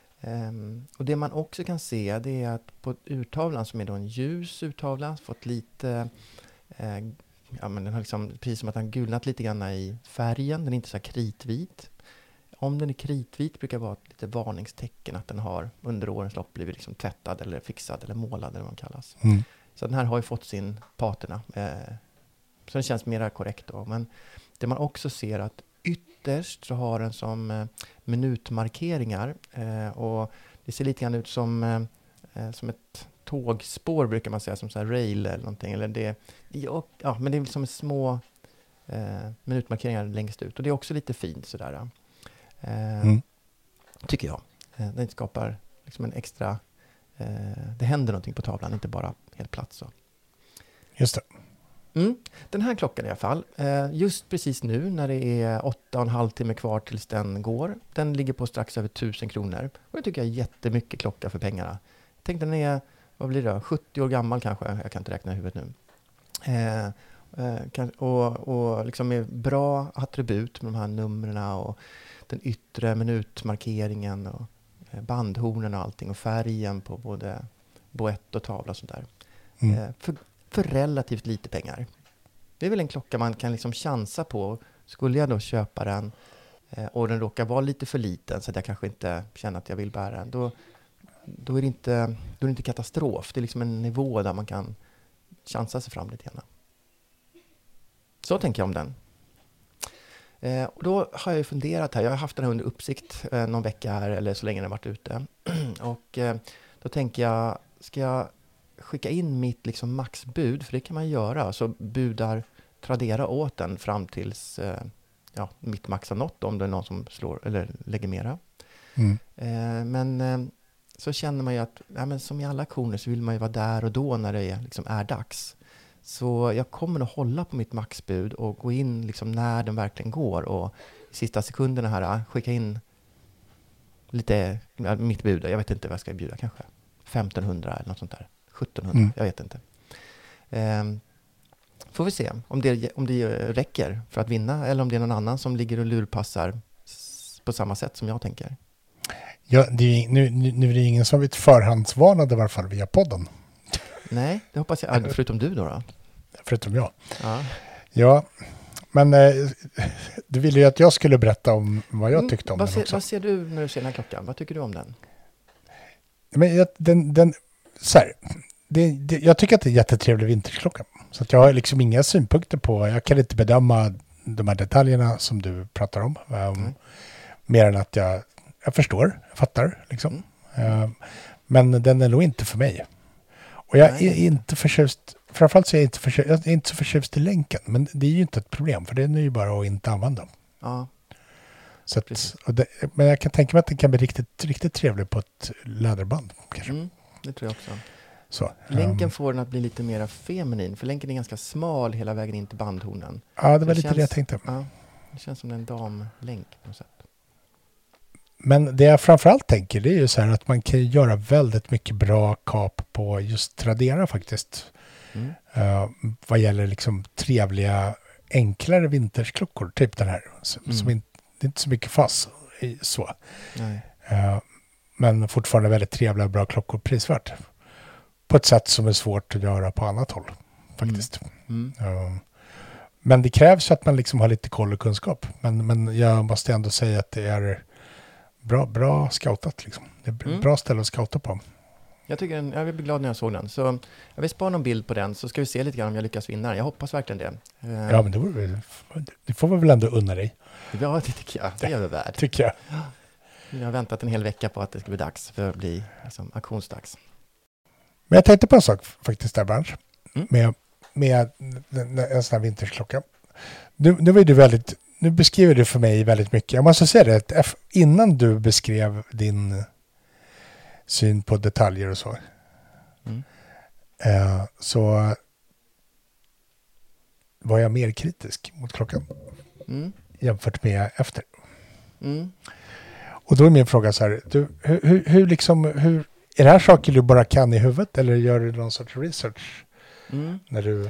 Um, och det man också kan se det är att på urtavlan som är då en ljus urtavla fått lite eh, ja men den har liksom precis som att den gulnat lite grann i färgen. Den är inte så här kritvit. Om den är kritvit brukar det vara ett lite varningstecken att den har under årens lopp blivit liksom tvättad eller fixad eller målad eller vad man kallas. Mm. Så den här har ju fått sin patina. Eh, så den känns mer korrekt då. Men det man också ser att ytterst så har den som eh, minutmarkeringar eh, och det ser lite grann ut som, eh, som ett tågspår brukar man säga, som så här rail eller någonting. Eller det, ja, ja, men det är som små eh, minutmarkeringar längst ut och det är också lite fint sådär. Eh, mm. Tycker jag. Eh, den skapar liksom en extra, eh, det händer någonting på tavlan, inte bara helt platt så. Just det. Mm. Den här klockan i alla fall, eh, just precis nu när det är åtta och en halv timme kvar tills den går, den ligger på strax över tusen kronor. Och det tycker jag är jättemycket klocka för pengarna. Jag tänkte den är, vad blir det, sjuttio år gammal kanske, jag kan inte räkna i huvudet nu. Eh, eh, kan, och och liksom med bra attribut med de här numren och den yttre minutmarkeringen och eh, bandhornen och allting och färgen på både boett och tavla och sånt där. Mm. Eh, för För relativt lite pengar. Det är väl en klocka man kan liksom chansa på. Skulle jag då köpa den eh, och den råkar vara lite för liten så att jag kanske inte känner att jag vill bära den. Då, då, är det inte, då är det inte katastrof. Det är liksom en nivå där man kan chansa sig fram lite grann. Så tänker jag om den. Eh, och då har jag funderat här. Jag har haft den här under uppsikt eh, någon vecka här eller så länge den har varit ute. och eh, då tänker jag, ska jag skicka in mitt liksom maxbud, för det kan man göra, så budar Tradera åt den fram tills eh, ja, mitt max har nått, om det är någon som slår eller lägger mera. Mm. Eh, men eh, så känner man ju att ja, men som i alla auktioner så vill man ju vara där och då när det är, liksom, är dags. Så jag kommer att hålla på mitt maxbud och gå in liksom när den verkligen går och i sista sekunderna här skicka in lite ja, mitt bud. Jag vet inte vad jag ska bjuda, kanske femtonhundra eller något sånt där. sjuttonhundra, mm. jag vet inte. Um, får vi se om det, om det räcker för att vinna eller om det är någon annan som ligger och lurpassar s- på samma sätt som jag tänker. Ja, det är, nu, nu är det ingen som vet förhandsvarnade i varje fall via podden. Nej, det hoppas jag. Förutom du då? då? Förutom jag. Ja, ja men eh, du ville ju att jag skulle berätta om vad jag tyckte om vad den ser, också. Vad ser du när du ser den här klockan? Vad tycker du om den? Men jag, den... den så här, det, det, jag tycker att det är en jättetrevlig vinterklocka. Så att jag har liksom inga synpunkter på, jag kan inte bedöma de här detaljerna som du pratar om. Um, mm. Mer än att jag, jag förstår, jag fattar liksom. Mm. Uh, men den är nog inte för mig. Och jag Nej. är inte förtjust, framförallt så är jag inte, förtjust, jag är inte så förtjust i länken. Men det är ju inte ett problem, för det är ju bara att inte använda. Ja. Så att, och det, men jag kan tänka mig att den kan bli riktigt, riktigt trevlig på ett läderband. Kanske. Mm, det tror jag också. Så, länken um, får den att bli lite mer feminin. För länken är ganska smal hela vägen in till bandhornen. Ja, det var så lite det, känns, det jag tänkte. Ja, det känns som en damlänk på något sätt. Men det jag framförallt tänker, det är ju så här att man kan göra väldigt mycket bra kap på just Tradera faktiskt. Mm. Uh, vad gäller liksom trevliga, enklare vintersklockor. Typ den här. Som, mm. som inte, det är inte så mycket fass i, så. Nej. Uh, men fortfarande väldigt trevliga, bra klockor prisvärt. På ett sätt som är svårt att göra på annat håll faktiskt. Mm. Mm. Uh, men det krävs att man liksom har lite koll och kunskap. Men, men jag måste ändå säga att det är bra, bra scoutat liksom. Det är Mm. bra ställe att scouta på. Jag, tycker den, jag blir glad när jag såg den. Så jag vill spara någon bild på den, så ska vi se lite grann om jag lyckas vinna. Jag hoppas verkligen det. Uh, Ja, men det, vore, det får vi väl ändå unna dig. Ja, det tycker jag. Det är jag värd. Tycker jag. Jag har väntat en hel vecka på att det ska bli dags för att bli liksom, auktionsdags. Men jag tänkte på en sak faktiskt där, Bransch. Mm. Med, med en sån här vintersklocka. Nu, nu, var du väldigt, nu beskriver du för mig väldigt mycket. Jag måste säga det, att innan du beskrev din syn på detaljer och så. Mm. Eh, så var jag mer kritisk mot klockan. Mm. Jämfört med efter. Mm. Och då är min fråga så här. Du, hur, hur, hur liksom, hur, är det här saker du bara kan i huvudet? Eller gör du någon sorts research? Mm. När du...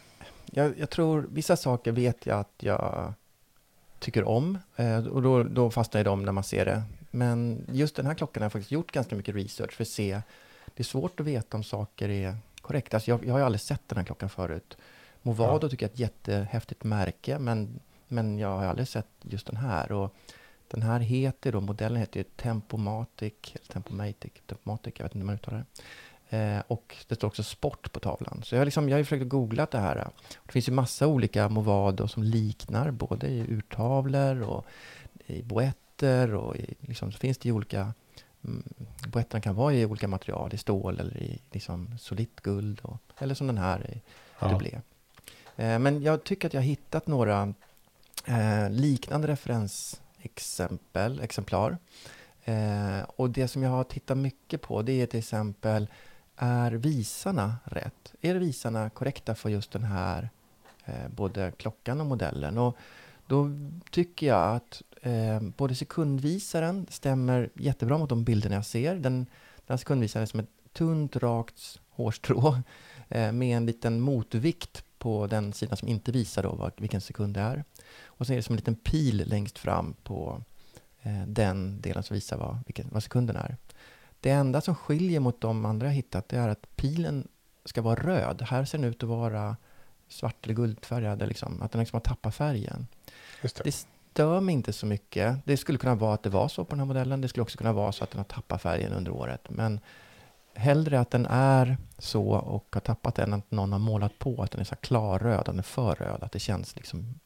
Jag, jag tror, vissa saker vet jag att jag tycker om. Eh, och då, då fastnar jag i dem när man ser det. Men just den här klockan har jag faktiskt gjort ganska mycket research för att se. Det är svårt att veta om saker är korrekt. Alltså jag, jag har ju aldrig sett den här klockan förut. Movado ja. tycker jag är ett jättehäftigt märke. Men, men jag har aldrig sett just den här. Och den här heter då, modellen heter ju Tempomatic. Eller Tempomatic, Tempomatic, jag vet inte hur man uttalar det. Eh, och det står också sport på tavlan. Så jag har, liksom, jag har ju försökt googla det här. Det finns ju massa olika Movado som liknar. Både i urtavlor och i boetter. Och i, liksom, så finns det ju olika... Mm, boetterna kan vara i olika material. I stål eller i liksom, solitt guld. Och, eller som den här i ja. dublé. Eh, men jag tycker att jag har hittat några eh, liknande referensexempel, exemplar. Eh, och det som jag har tittat mycket på, det är till exempel, är visarna rätt? Är visarna korrekta för just den här eh, både klockan och modellen? Och då tycker jag att eh, både sekundvisaren stämmer jättebra mot de bilderna jag ser. Den, den här sekundvisaren är som ett tunt, rakt hårstrå eh, med en liten motvikt på den sidan som inte visar då vad, vilken sekund det är. Och så är det som en liten pil längst fram på eh, den delen som visar vad, vilken, vad sekunden är. Det enda som skiljer mot de andra jag hittat, det är att pilen ska vara röd. Här ser den ut att vara svart eller guldfärgad. Liksom, att den liksom har tappat färgen. Just det. Det stör mig inte så mycket. Det skulle kunna vara att det var så på den här modellen. Det skulle också kunna vara så att den har tappat färgen under året. Men hellre att den är så och har tappat den än att någon har målat på att den är så klarröd, att den är för röd. Att det känns liksom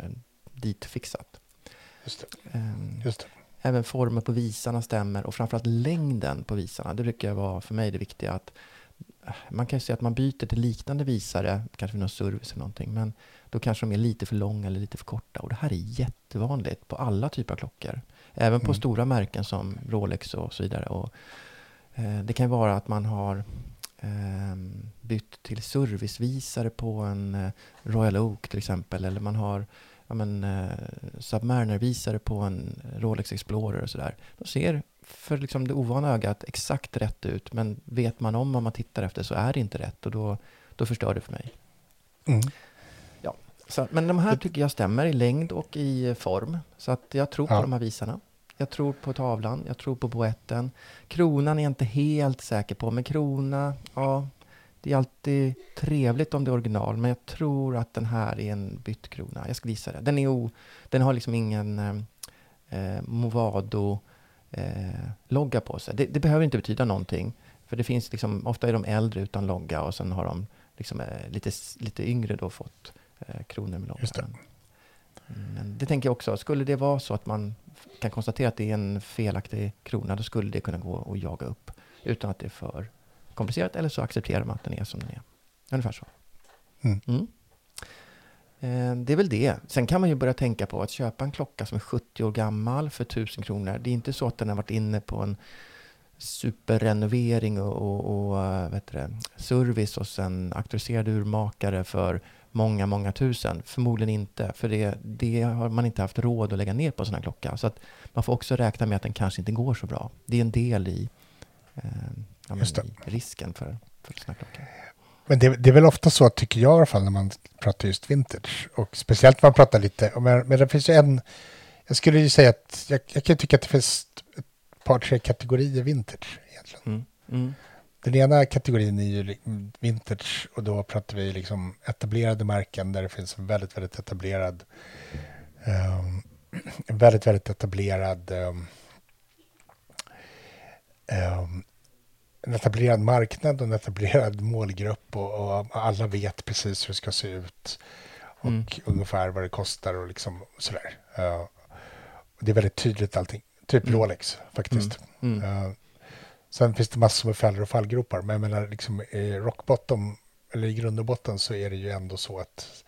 ditfixat. Just det. Um, Just det. Även formen på visarna stämmer och framförallt längden på visarna. Det brukar vara för mig det viktiga. Att man kan ju säga att man byter till liknande visare, kanske med någon service eller någonting, men då kanske de är lite för långa eller lite för korta. Och det här är jättevanligt på alla typer av klockor. Även på mm. stora märken som Rolex och så vidare. Och, eh, det kan vara att man har eh, bytt till servicevisare på en eh, Royal Oak till exempel. Eller man har ja, men, eh, Submariner-visare på en Rolex Explorer och sådär. De ser för liksom det ovana ögat exakt rätt ut, men vet man om vad man tittar efter så är det inte rätt och då, då förstör det för mig. Mm. Ja, så, men de här tycker jag stämmer i längd och i form, så att jag tror på ja. de här visarna. Jag tror på tavlan, jag tror på boetten. Kronan är jag inte helt säker på, men krona, ja, det är alltid trevligt om det är original, men jag tror att den här är en bytt krona. Jag ska visa det. Den, är o, den har liksom ingen eh, Movado eh, logga på sig. Det, det behöver inte betyda någonting, för det finns liksom, ofta är de äldre utan logga och sen har de liksom, eh, lite, lite yngre då fått eh, kronor med logga. Just det. Men det tänker jag också, skulle det vara så att man kan konstatera att det är en felaktig krona, då skulle det kunna gå att jaga upp utan att det är för komplicerat, eller så accepterar man att den är som den är. Ungefär så. Mm. Mm. Eh, det är väl det. Sen kan man ju börja tänka på att köpa en klocka som är sjuttio år gammal för tusen kronor. Det är inte så att den har varit inne på en superrenovering och, och, och vet du, service hos en auktoriserad urmakare för många, många tusen. Förmodligen inte, för det, det har man inte haft råd att lägga ner på en sån här klocka. Så att man får också räkna med att den kanske inte går så bra. Det är en del i, eh, ja, men, i risken för, för såna här klockor. Men det, det är väl ofta så, tycker jag i alla fall, när man pratar just vintage. Och speciellt när man pratar lite, men, men det finns ju en, jag skulle ju säga att, jag, jag kan tycka att det finns ett par, tre kategorier vintage egentligen. Mm. Mm. Den ena kategorin är ju vintage, och då pratar vi liksom etablerade märken där det finns en väldigt, väldigt etablerad um, en väldigt, väldigt etablerad um, um, en etablerad marknad och en etablerad målgrupp, och, och alla vet precis hur det ska se ut och Mm. ungefär vad det kostar och liksom sådär. Uh, och det är väldigt tydligt allting. Typ Mm. Rolex faktiskt. Mm. Mm. Uh, sen finns det massor med fällor och fallgropar, men jag menar liksom i rock bottom, eller i grund och botten, så är det ju ändå så att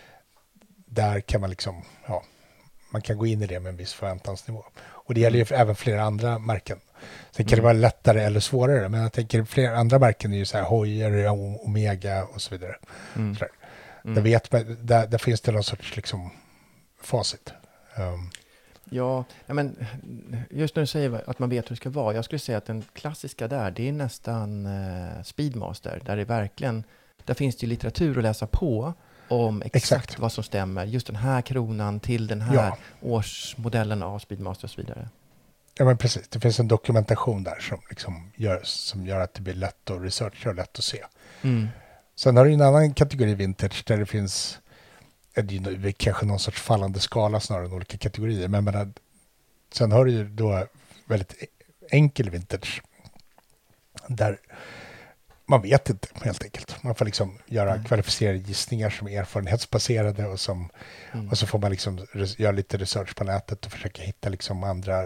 där kan man liksom, ja, man kan gå in i det med en viss förväntansnivå. Och det gäller ju för även flera andra märken. Sen kan Mm. det vara lättare eller svårare, men jag tänker flera andra märken är ju så här Heuer, Omega och så vidare. Mm. Så där. Mm. Där, vet man, där, där finns det någon sorts liksom facit. Um, Ja, ja, men just när du säger att man vet hur det ska vara. Jag skulle säga att den klassiska där, det är nästan eh, Speedmaster. Där det verkligen, där finns det ju litteratur att läsa på om exakt, Exakt. vad som stämmer. Just den här kronan till den här Ja. årsmodellen av Speedmaster och så vidare. Ja, men precis. Det finns en dokumentation där som, liksom gör, som gör att det blir lätt att researcha och lätt att se. Mm. Sen har du en annan kategori vintage där det finns, det är ju kanske någon sorts fallande skala snarare än olika kategorier. Men menar, sen har du ju då väldigt enkel vintage där man vet inte helt enkelt. Man får liksom göra Mm. kvalificerade gissningar som är erfarenhetsbaserade, och, som, Mm. och så får man liksom res- göra lite research på nätet och försöka hitta liksom andra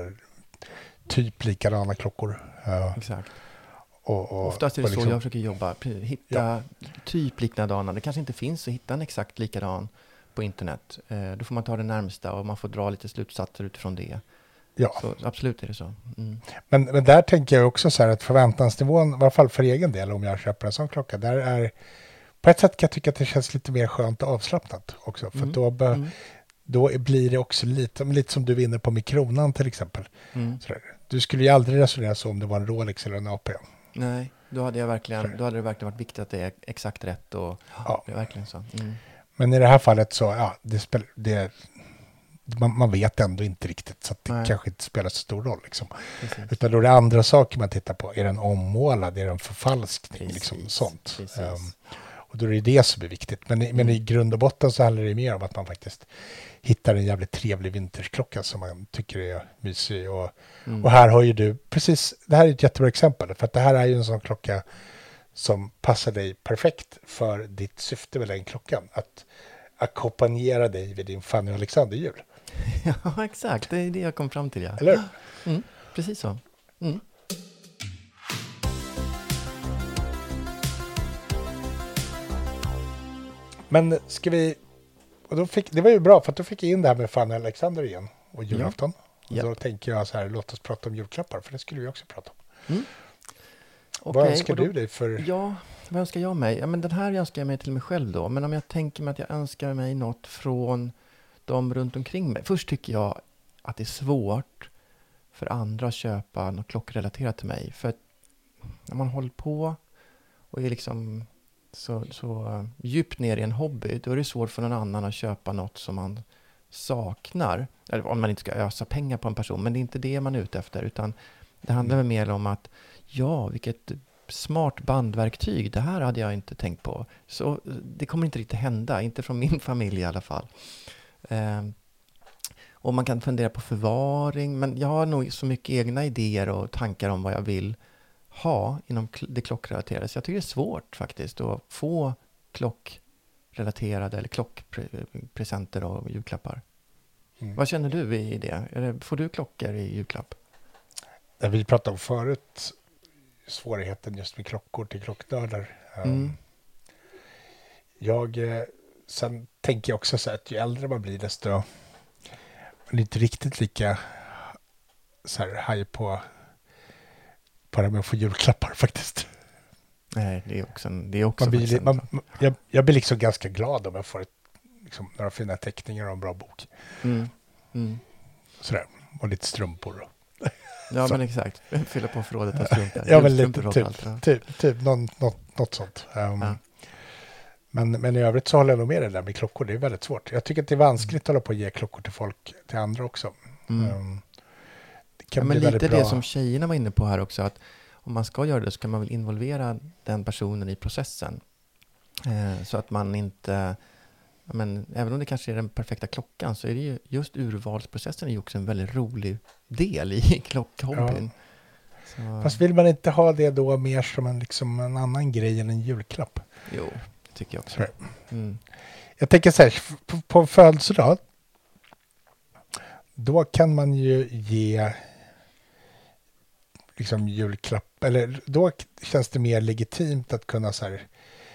typ likadana klockor. Uh, Exakt. och, och, Oftast är det och så liksom, jag försöker jobba. P- Hitta typ likadana. Det kanske inte finns att hitta en exakt likadan på internet. Eh, då får man ta det närmsta och man får dra lite slutsatser utifrån det. ja. Så absolut är det så. Mm. Men, men där tänker jag också så här att förväntansnivån, i alla fall för egen del, om jag köper en sån klocka, där är på ett sätt kan jag tycka att det känns lite mer skönt och avslappnat också. För Mm. då, be, Mm. då blir det också lite, lite som du vinner på med kronan till exempel. Mm. Så där. Du skulle ju aldrig resonera så om det var en Rolex eller en A P. Nej, då hade, jag verkligen, då hade det verkligen varit viktigt att det är exakt rätt. Och, Ja. det är verkligen så. Mm. Men i det här fallet så, ja, det spel, det, man, man vet ändå inte riktigt, så att det Nej. kanske inte spelar så stor roll. Liksom. Precis. Utan då är det andra saker man tittar på. Är den ommålad? Är den förfalskning? Precis. Liksom sånt. Precis. Um, och då är det det som är viktigt. Men, i- men i grund och botten så handlar det mer om att man faktiskt hittar en jävligt trevlig vinterklocka som man tycker är mysig. Och, Mm. och här har ju du, precis, det här är ett jättebra exempel. För att det här är ju en sån klocka som passar dig perfekt för ditt syfte med den klockan. Att ackompanjera dig vid din Fanny och Alexander-jul. Ja, exakt. Det är det jag kom fram till. Ja. Eller hur? Mm. Precis så. Mm. Men ska vi... Och då fick, det var ju bra, för att då fick jag in det här med Fanny och Alexander igen. Och julafton. Ja. Och då tänker jag så här, låt oss prata om julklappar. För det skulle vi också prata om. Mm. Vad Okej, önskar och då- du dig för... Ja, vad önskar jag mig? Ja, men den här önskar jag mig till mig själv då. Men om jag tänker mig att jag önskar mig något från de runt omkring mig. Först tycker jag att det är svårt för andra att köpa något klockrelaterat till mig. För att när man håller på och är liksom så, så uh, djupt ner i en hobby, då är det svårt för någon annan att köpa något som man saknar. Eller om man inte ska ösa pengar på en person, men det är inte det man är ute efter. Utan det handlar väl mer om att ja, vilket smart bandverktyg, det här hade jag inte tänkt på. Så det kommer inte riktigt hända, inte från min familj i alla fall. Eh, och man kan fundera på förvaring, men jag har nog så mycket egna idéer och tankar om vad jag vill ha inom kl- det klockrelaterade. Så jag tycker det är svårt faktiskt att få klockrelaterade eller klockpresenter och julklappar. Mm. Vad känner du i det? Är det? Får du klockor i julklapp? Det vi pratade om förut, svårigheten just med klockor till klocknördar. Um, Mm. Jag, eh, sen tänker jag också så att ju äldre man blir desto man är inte riktigt lika så här haj på bara med att få julklappar faktiskt. Nej, det är också, en, det är också Man blir, faktiskt man, man, jag, jag blir liksom ganska glad om jag får ett, liksom, några fina teckningar och en bra bok. mm. Mm. Sådär, och lite strumpor. Ja, Så. men exakt. Fylla på förrådet av strumpor. Ja, men lite Julstrumpor typ, framför allt, typ, typ någon, något, något sånt. Um, Ja. men, men i övrigt så håller jag nog med det där med klockor. Det är väldigt svårt. Jag tycker att det är vanskligt att hålla på att ge klockor till folk, till andra också. Mm. Um, det kan Ja, men bli lite väldigt det bra. som tjejerna var inne på här också, att om man ska göra det så kan man väl involvera den personen i processen. Eh, så att man inte, ja, men även om det kanske är den perfekta klockan, så är det ju just urvalsprocessen är ju också en väldigt rolig del i klockhobbyn. Så, Fast vill man inte ha det då mer som en, liksom en annan grej än en julklapp? jo, tycker jag också. Så. Mm. Jag tänker så här, på, på en födelsedag, då kan man ju ge liksom julklapp, eller då känns det mer legitimt att kunna så här,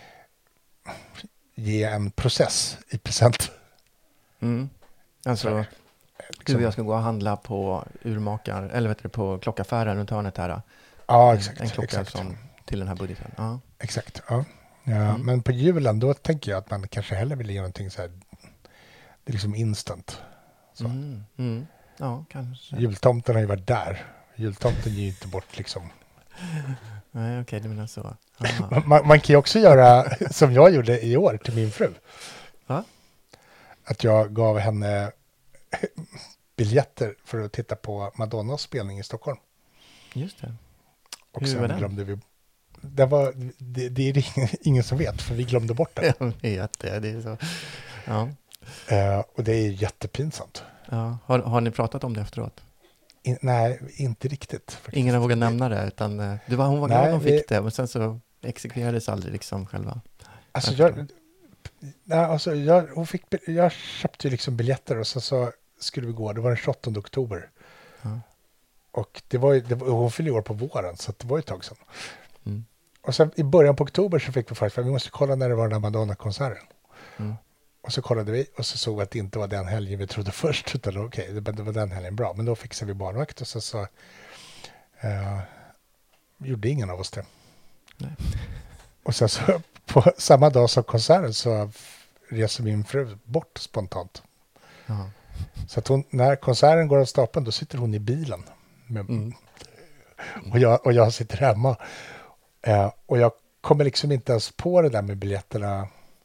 ge en process i present. Mm. Alltså, Så här, du liksom. och jag ska gå och handla på urmakar, eller vet du, på klockaffären runt hörnet här. Ja, exakt. En klocka exakt. som till den här budgeten. Ja. Exakt, ja. ja Mm. Men på julen, då tänker jag att man kanske hellre vill ge någonting så här, det är liksom instant. Så. Mm. Mm. Ja, kanske. Jultomten har ju varit där. Jultomten ger ju inte bort liksom. Nej, okej, okay, du menar så. Aha. Man, man kan ju också göra som jag gjorde i år till min fru. Va? Att jag gav henne biljetter för att titta på Madonnas spelning i Stockholm. Just det. Och Hur sen var den? glömde vi... Det, var, det, det är ingen, ingen som vet, för vi glömde bort det. Jag vet det, det är så. Ja. Uh, och det är jättepinsamt. Ja. Har, har ni pratat om det efteråt? In, nej, inte riktigt. Faktiskt. Ingen har vågat nämna det, utan uh, det var, hon var Nej, glad hon fick vi, det, men sen så exekverades aldrig liksom själva. Alltså jag, nej, alltså jag, hon fick, jag köpte ju liksom biljetter och sen så skulle vi gå, det var den tjugoåttonde oktober. Ja. Och det var, ju, det var hon fyllde år på våren, så det var ju ett tag sedan. Mm. Och sen i början på oktober så fick vi faktiskt, för vi måste kolla när det var den här Madonna-konserten. Mm. Och så kollade vi och så såg vi att det inte var den helgen vi trodde först, utan okej, okay, det, det var den helgen bra. Men då fixade vi barnvakt och så, så uh, gjorde ingen av oss det. Nej. Och sen så på samma dag som konserten så reser min fru bort spontant. Aha. Så att hon, när konserten går av stapeln, då sitter hon i bilen. Med, Mm. och, jag, och jag sitter hemma. Uh, och jag kommer liksom inte ens på det där med biljetterna.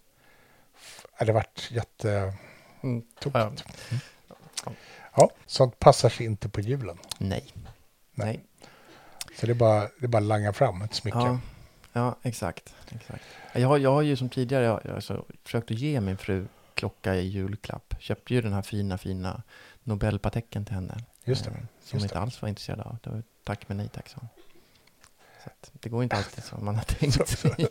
Det har varit jätte... Mm. Tokigt. Mm. Ja, sånt passar sig inte på julen. Nej. Nej. Nej. Så det är bara, det är bara att langa fram ett smycke. Ja, ja exakt. exakt. Jag, har, jag har ju som tidigare jag, jag alltså, försökt att ge min fru klocka i julklapp. Köpte ju den här fina, fina Nobelpatecken till henne. Just det. Eh, som just hon inte det. alls var intresserad av. Det var tack men nej tack, så. Så att det går inte alltid som man har tänkt sig.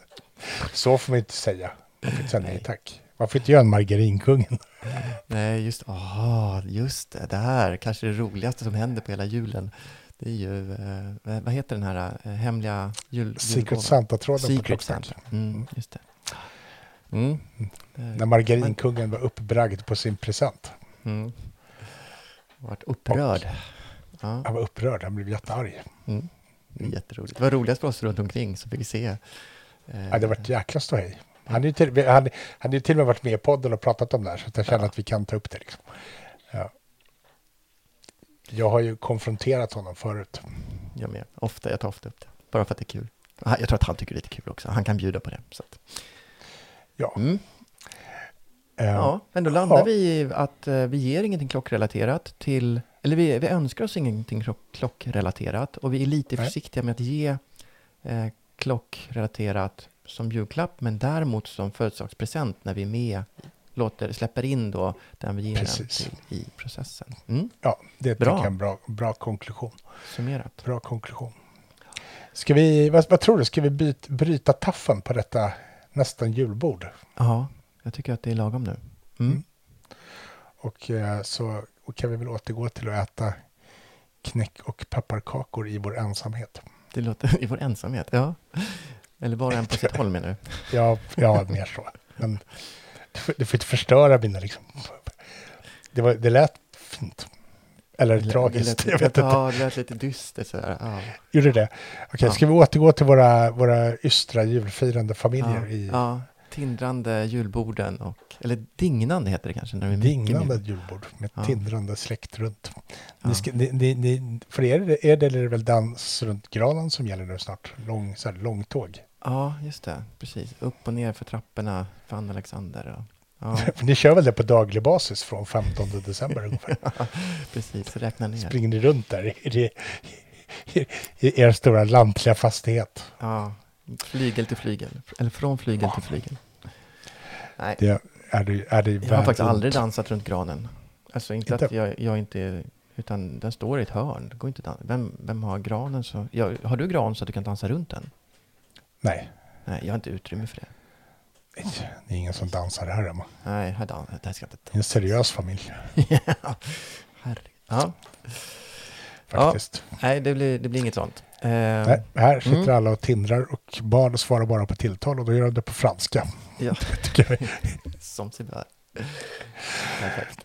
Så får man inte säga. Man får inte säga nej, Nej. tack. Man får inte göra en margarinkungen. Nej, just, oh, just det. Det här kanske det roligaste som händer på hela julen. Det är ju, eh, vad heter den här eh, hemliga jul... Secret Santa-tråden på Secret Klockstart. Santa. Mm, just det. Mm. När margarinkungen var uppbragd på sin present. Mm. Vart upprörd. Ja. Han var upprörd, han blev jättearg. Mm. Det är jätteroligt. Det var roligast för oss runt omkring så fick vi se. Eh, Ja, det var ett jäkla ståhej. Han är ju till, han, han är ju till och med varit med i podden och pratat om det här, så att jag känner Ja. att vi kan ta upp det. Liksom. Ja. Jag har ju konfronterat honom förut. Jag med. Ofta, jag tar ofta upp det. Bara för att det är kul. Jag tror att han tycker det är lite kul också. Han kan bjuda på det. Så att. Ja. Mm. Uh, Ja, men då landar ja. vi i att eh, vi ger ingenting klockrelaterat till, eller vi, vi önskar oss ingenting klock, klockrelaterat och vi är lite Nej. försiktiga med att ge eh, klockrelaterat som julklapp, men däremot som födelsedagspresent när vi är med, låter, släpper in då den vi ger den till i processen. Mm. Ja, det Bra. tycker jag är en bra, bra konklusion. Summerat. Bra konklusion. Ska vi, vad, vad tror du, ska vi byt, bryta taffen på detta nästan julbord? Ja, jag tycker att det är lagom nu. Mm. Mm. Och eh, så och kan vi väl återgå till att äta knäck och pepparkakor i vår ensamhet. Det låter i vår ensamhet, ja. Eller bara en på sitt håll, menar du? Ja, ja, mer så. Men du får, du får inte förstöra mina liksom. Det, var, det lät fint. Eller det, tragiskt, det lät, jag vet ja, inte. det lät lite dystert sådär. Ja. Gjorde det? Okej, okay, ja. Ska vi återgå till våra, våra ystra julfirande familjer? Ja, i ja. Tindrande julborden och, eller dignande heter det kanske. När det är dignande julbord med ja. tindrande släkt runt. Ja. Ni ska, ni, ni, ni, för er är det, är det, är det väl dans runt granen som gäller nu snart? Lång, så här, långtåg. Ja, just det. Precis. Upp och ner för trapporna för Anna Alexander. Och, ja. För ni kör väl det på daglig basis från femtonde december ungefär? Ja, precis. Räkna ner. Springer ni runt där i, i, i, i er stora lantliga fastighet? Ja, flygel till flygel. Eller från flygel ja. till flygel. Nej. Det är det, är det jag har faktiskt ont. aldrig dansat runt granen. Alltså inte, inte. att jag, jag inte... Utan den står i ett hörn. Det går inte dans. Vem, vem har granen så... Ja, har du gran så att du kan dansa runt den? Nej. Nej, jag har inte utrymme för det. Det är ingen som dansar här hemma. Nej, här dansar det ska inte dansa. En seriös familj. Ja, herregud. Ja. Faktiskt. Ja. Nej, det blir, det blir inget sånt. Uh, Nej, här sitter mm. alla och tindrar och barn svarar bara på tilltal och då gör de det på franska. Ja, jag. Som sig bör. Perfekt.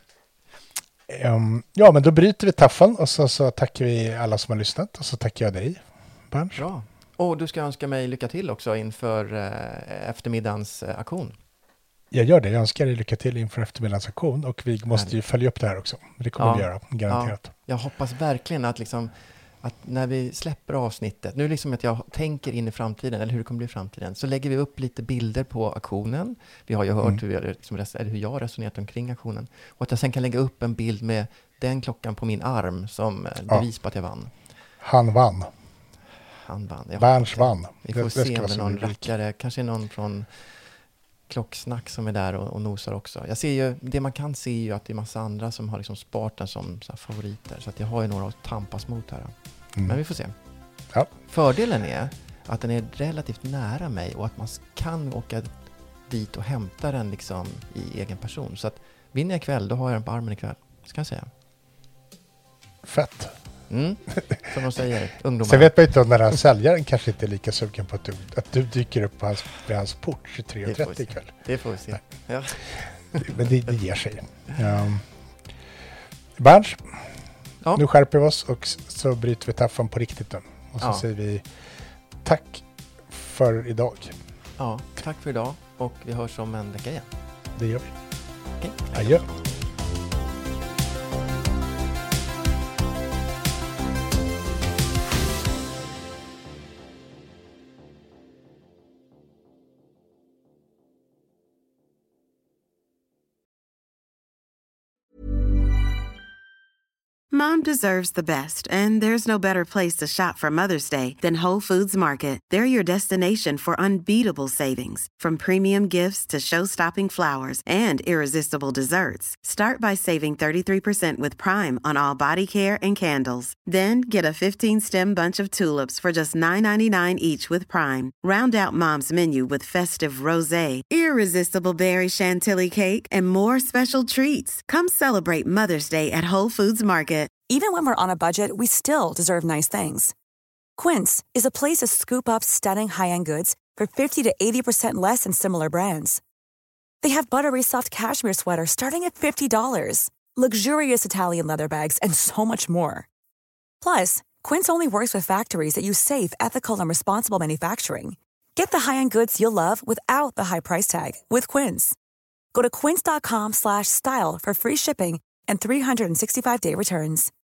Um, ja, men då bryter vi taffen och så, så tackar vi alla som har lyssnat och så tackar jag dig, Berns. Bra. Och du ska önska mig lycka till också inför eh, eftermiddagens eh, aktion. Jag gör det. Jag önskar dig lycka till inför eftermiddagens aktion och vi måste ju följa upp det här också. Det kommer ja. vi göra, garanterat. Ja. Jag hoppas verkligen att liksom att när vi släpper avsnittet, nu liksom att jag tänker in i framtiden, eller hur det kommer bli i framtiden, så lägger vi upp lite bilder på aktionen. Vi har ju hört mm. hur, vi, liksom, eller hur jag har resonerat omkring aktionen. Och att jag sen kan lägga upp en bild med den klockan på min arm som ja. bevis på att jag vann. Han vann. Han vann. Ja. Berns vann. Vi får det, se det om det är någon rackare, kanske någon från Klocksnack som är där och, och nosar också. Jag ser ju, det man kan se är ju att det är massa andra som har liksom Spartan som så här favoriter. Så att jag har ju några att tampas mot här. Mm. Men vi får se. Ja. Fördelen är att den är relativt nära mig och att man kan åka dit och hämta den liksom i egen person. Så att vinner jag ikväll, då har jag den på armen ikväll. Ska jag säga. Fett. Mm. Som de säger, ungdomar. Sen vet man inte om den här säljaren kanske inte är lika sugen på att du, att du dyker upp på hans, på hans port tjugotre och trettio ikväll. Det får vi se. Ja. Men det, det ger sig. Um, Berns, ja. Nu skärper vi oss och så bryter vi taffan på riktigt nu. Och så ja. säger vi tack för idag. Ja, tack för idag och vi hörs om en vecka igen. Det gör vi. Okej. Adjö. Mom deserves the best, and there's no better place to shop for Mother's Day than Whole Foods Market. They're your destination for unbeatable savings, from premium gifts to show-stopping flowers and irresistible desserts. Start by saving thirty-three percent with Prime on all body care and candles. Then get a fifteen-stem bunch of tulips for just nine ninety-nine each with Prime. Round out Mom's menu with festive rosé, irresistible berry chantilly cake, and more special treats. Come celebrate Mother's Day at Whole Foods Market. Even when we're on a budget, we still deserve nice things. Quince is a place to scoop up stunning high-end goods for fifty to eighty percent less than similar brands. They have buttery soft cashmere sweaters starting at fifty dollars, luxurious Italian leather bags, and so much more. Plus, Quince only works with factories that use safe, ethical, and responsible manufacturing. Get the high-end goods you'll love without the high price tag with Quince. Go to quince.com slash style for free shipping and three sixty-five day returns.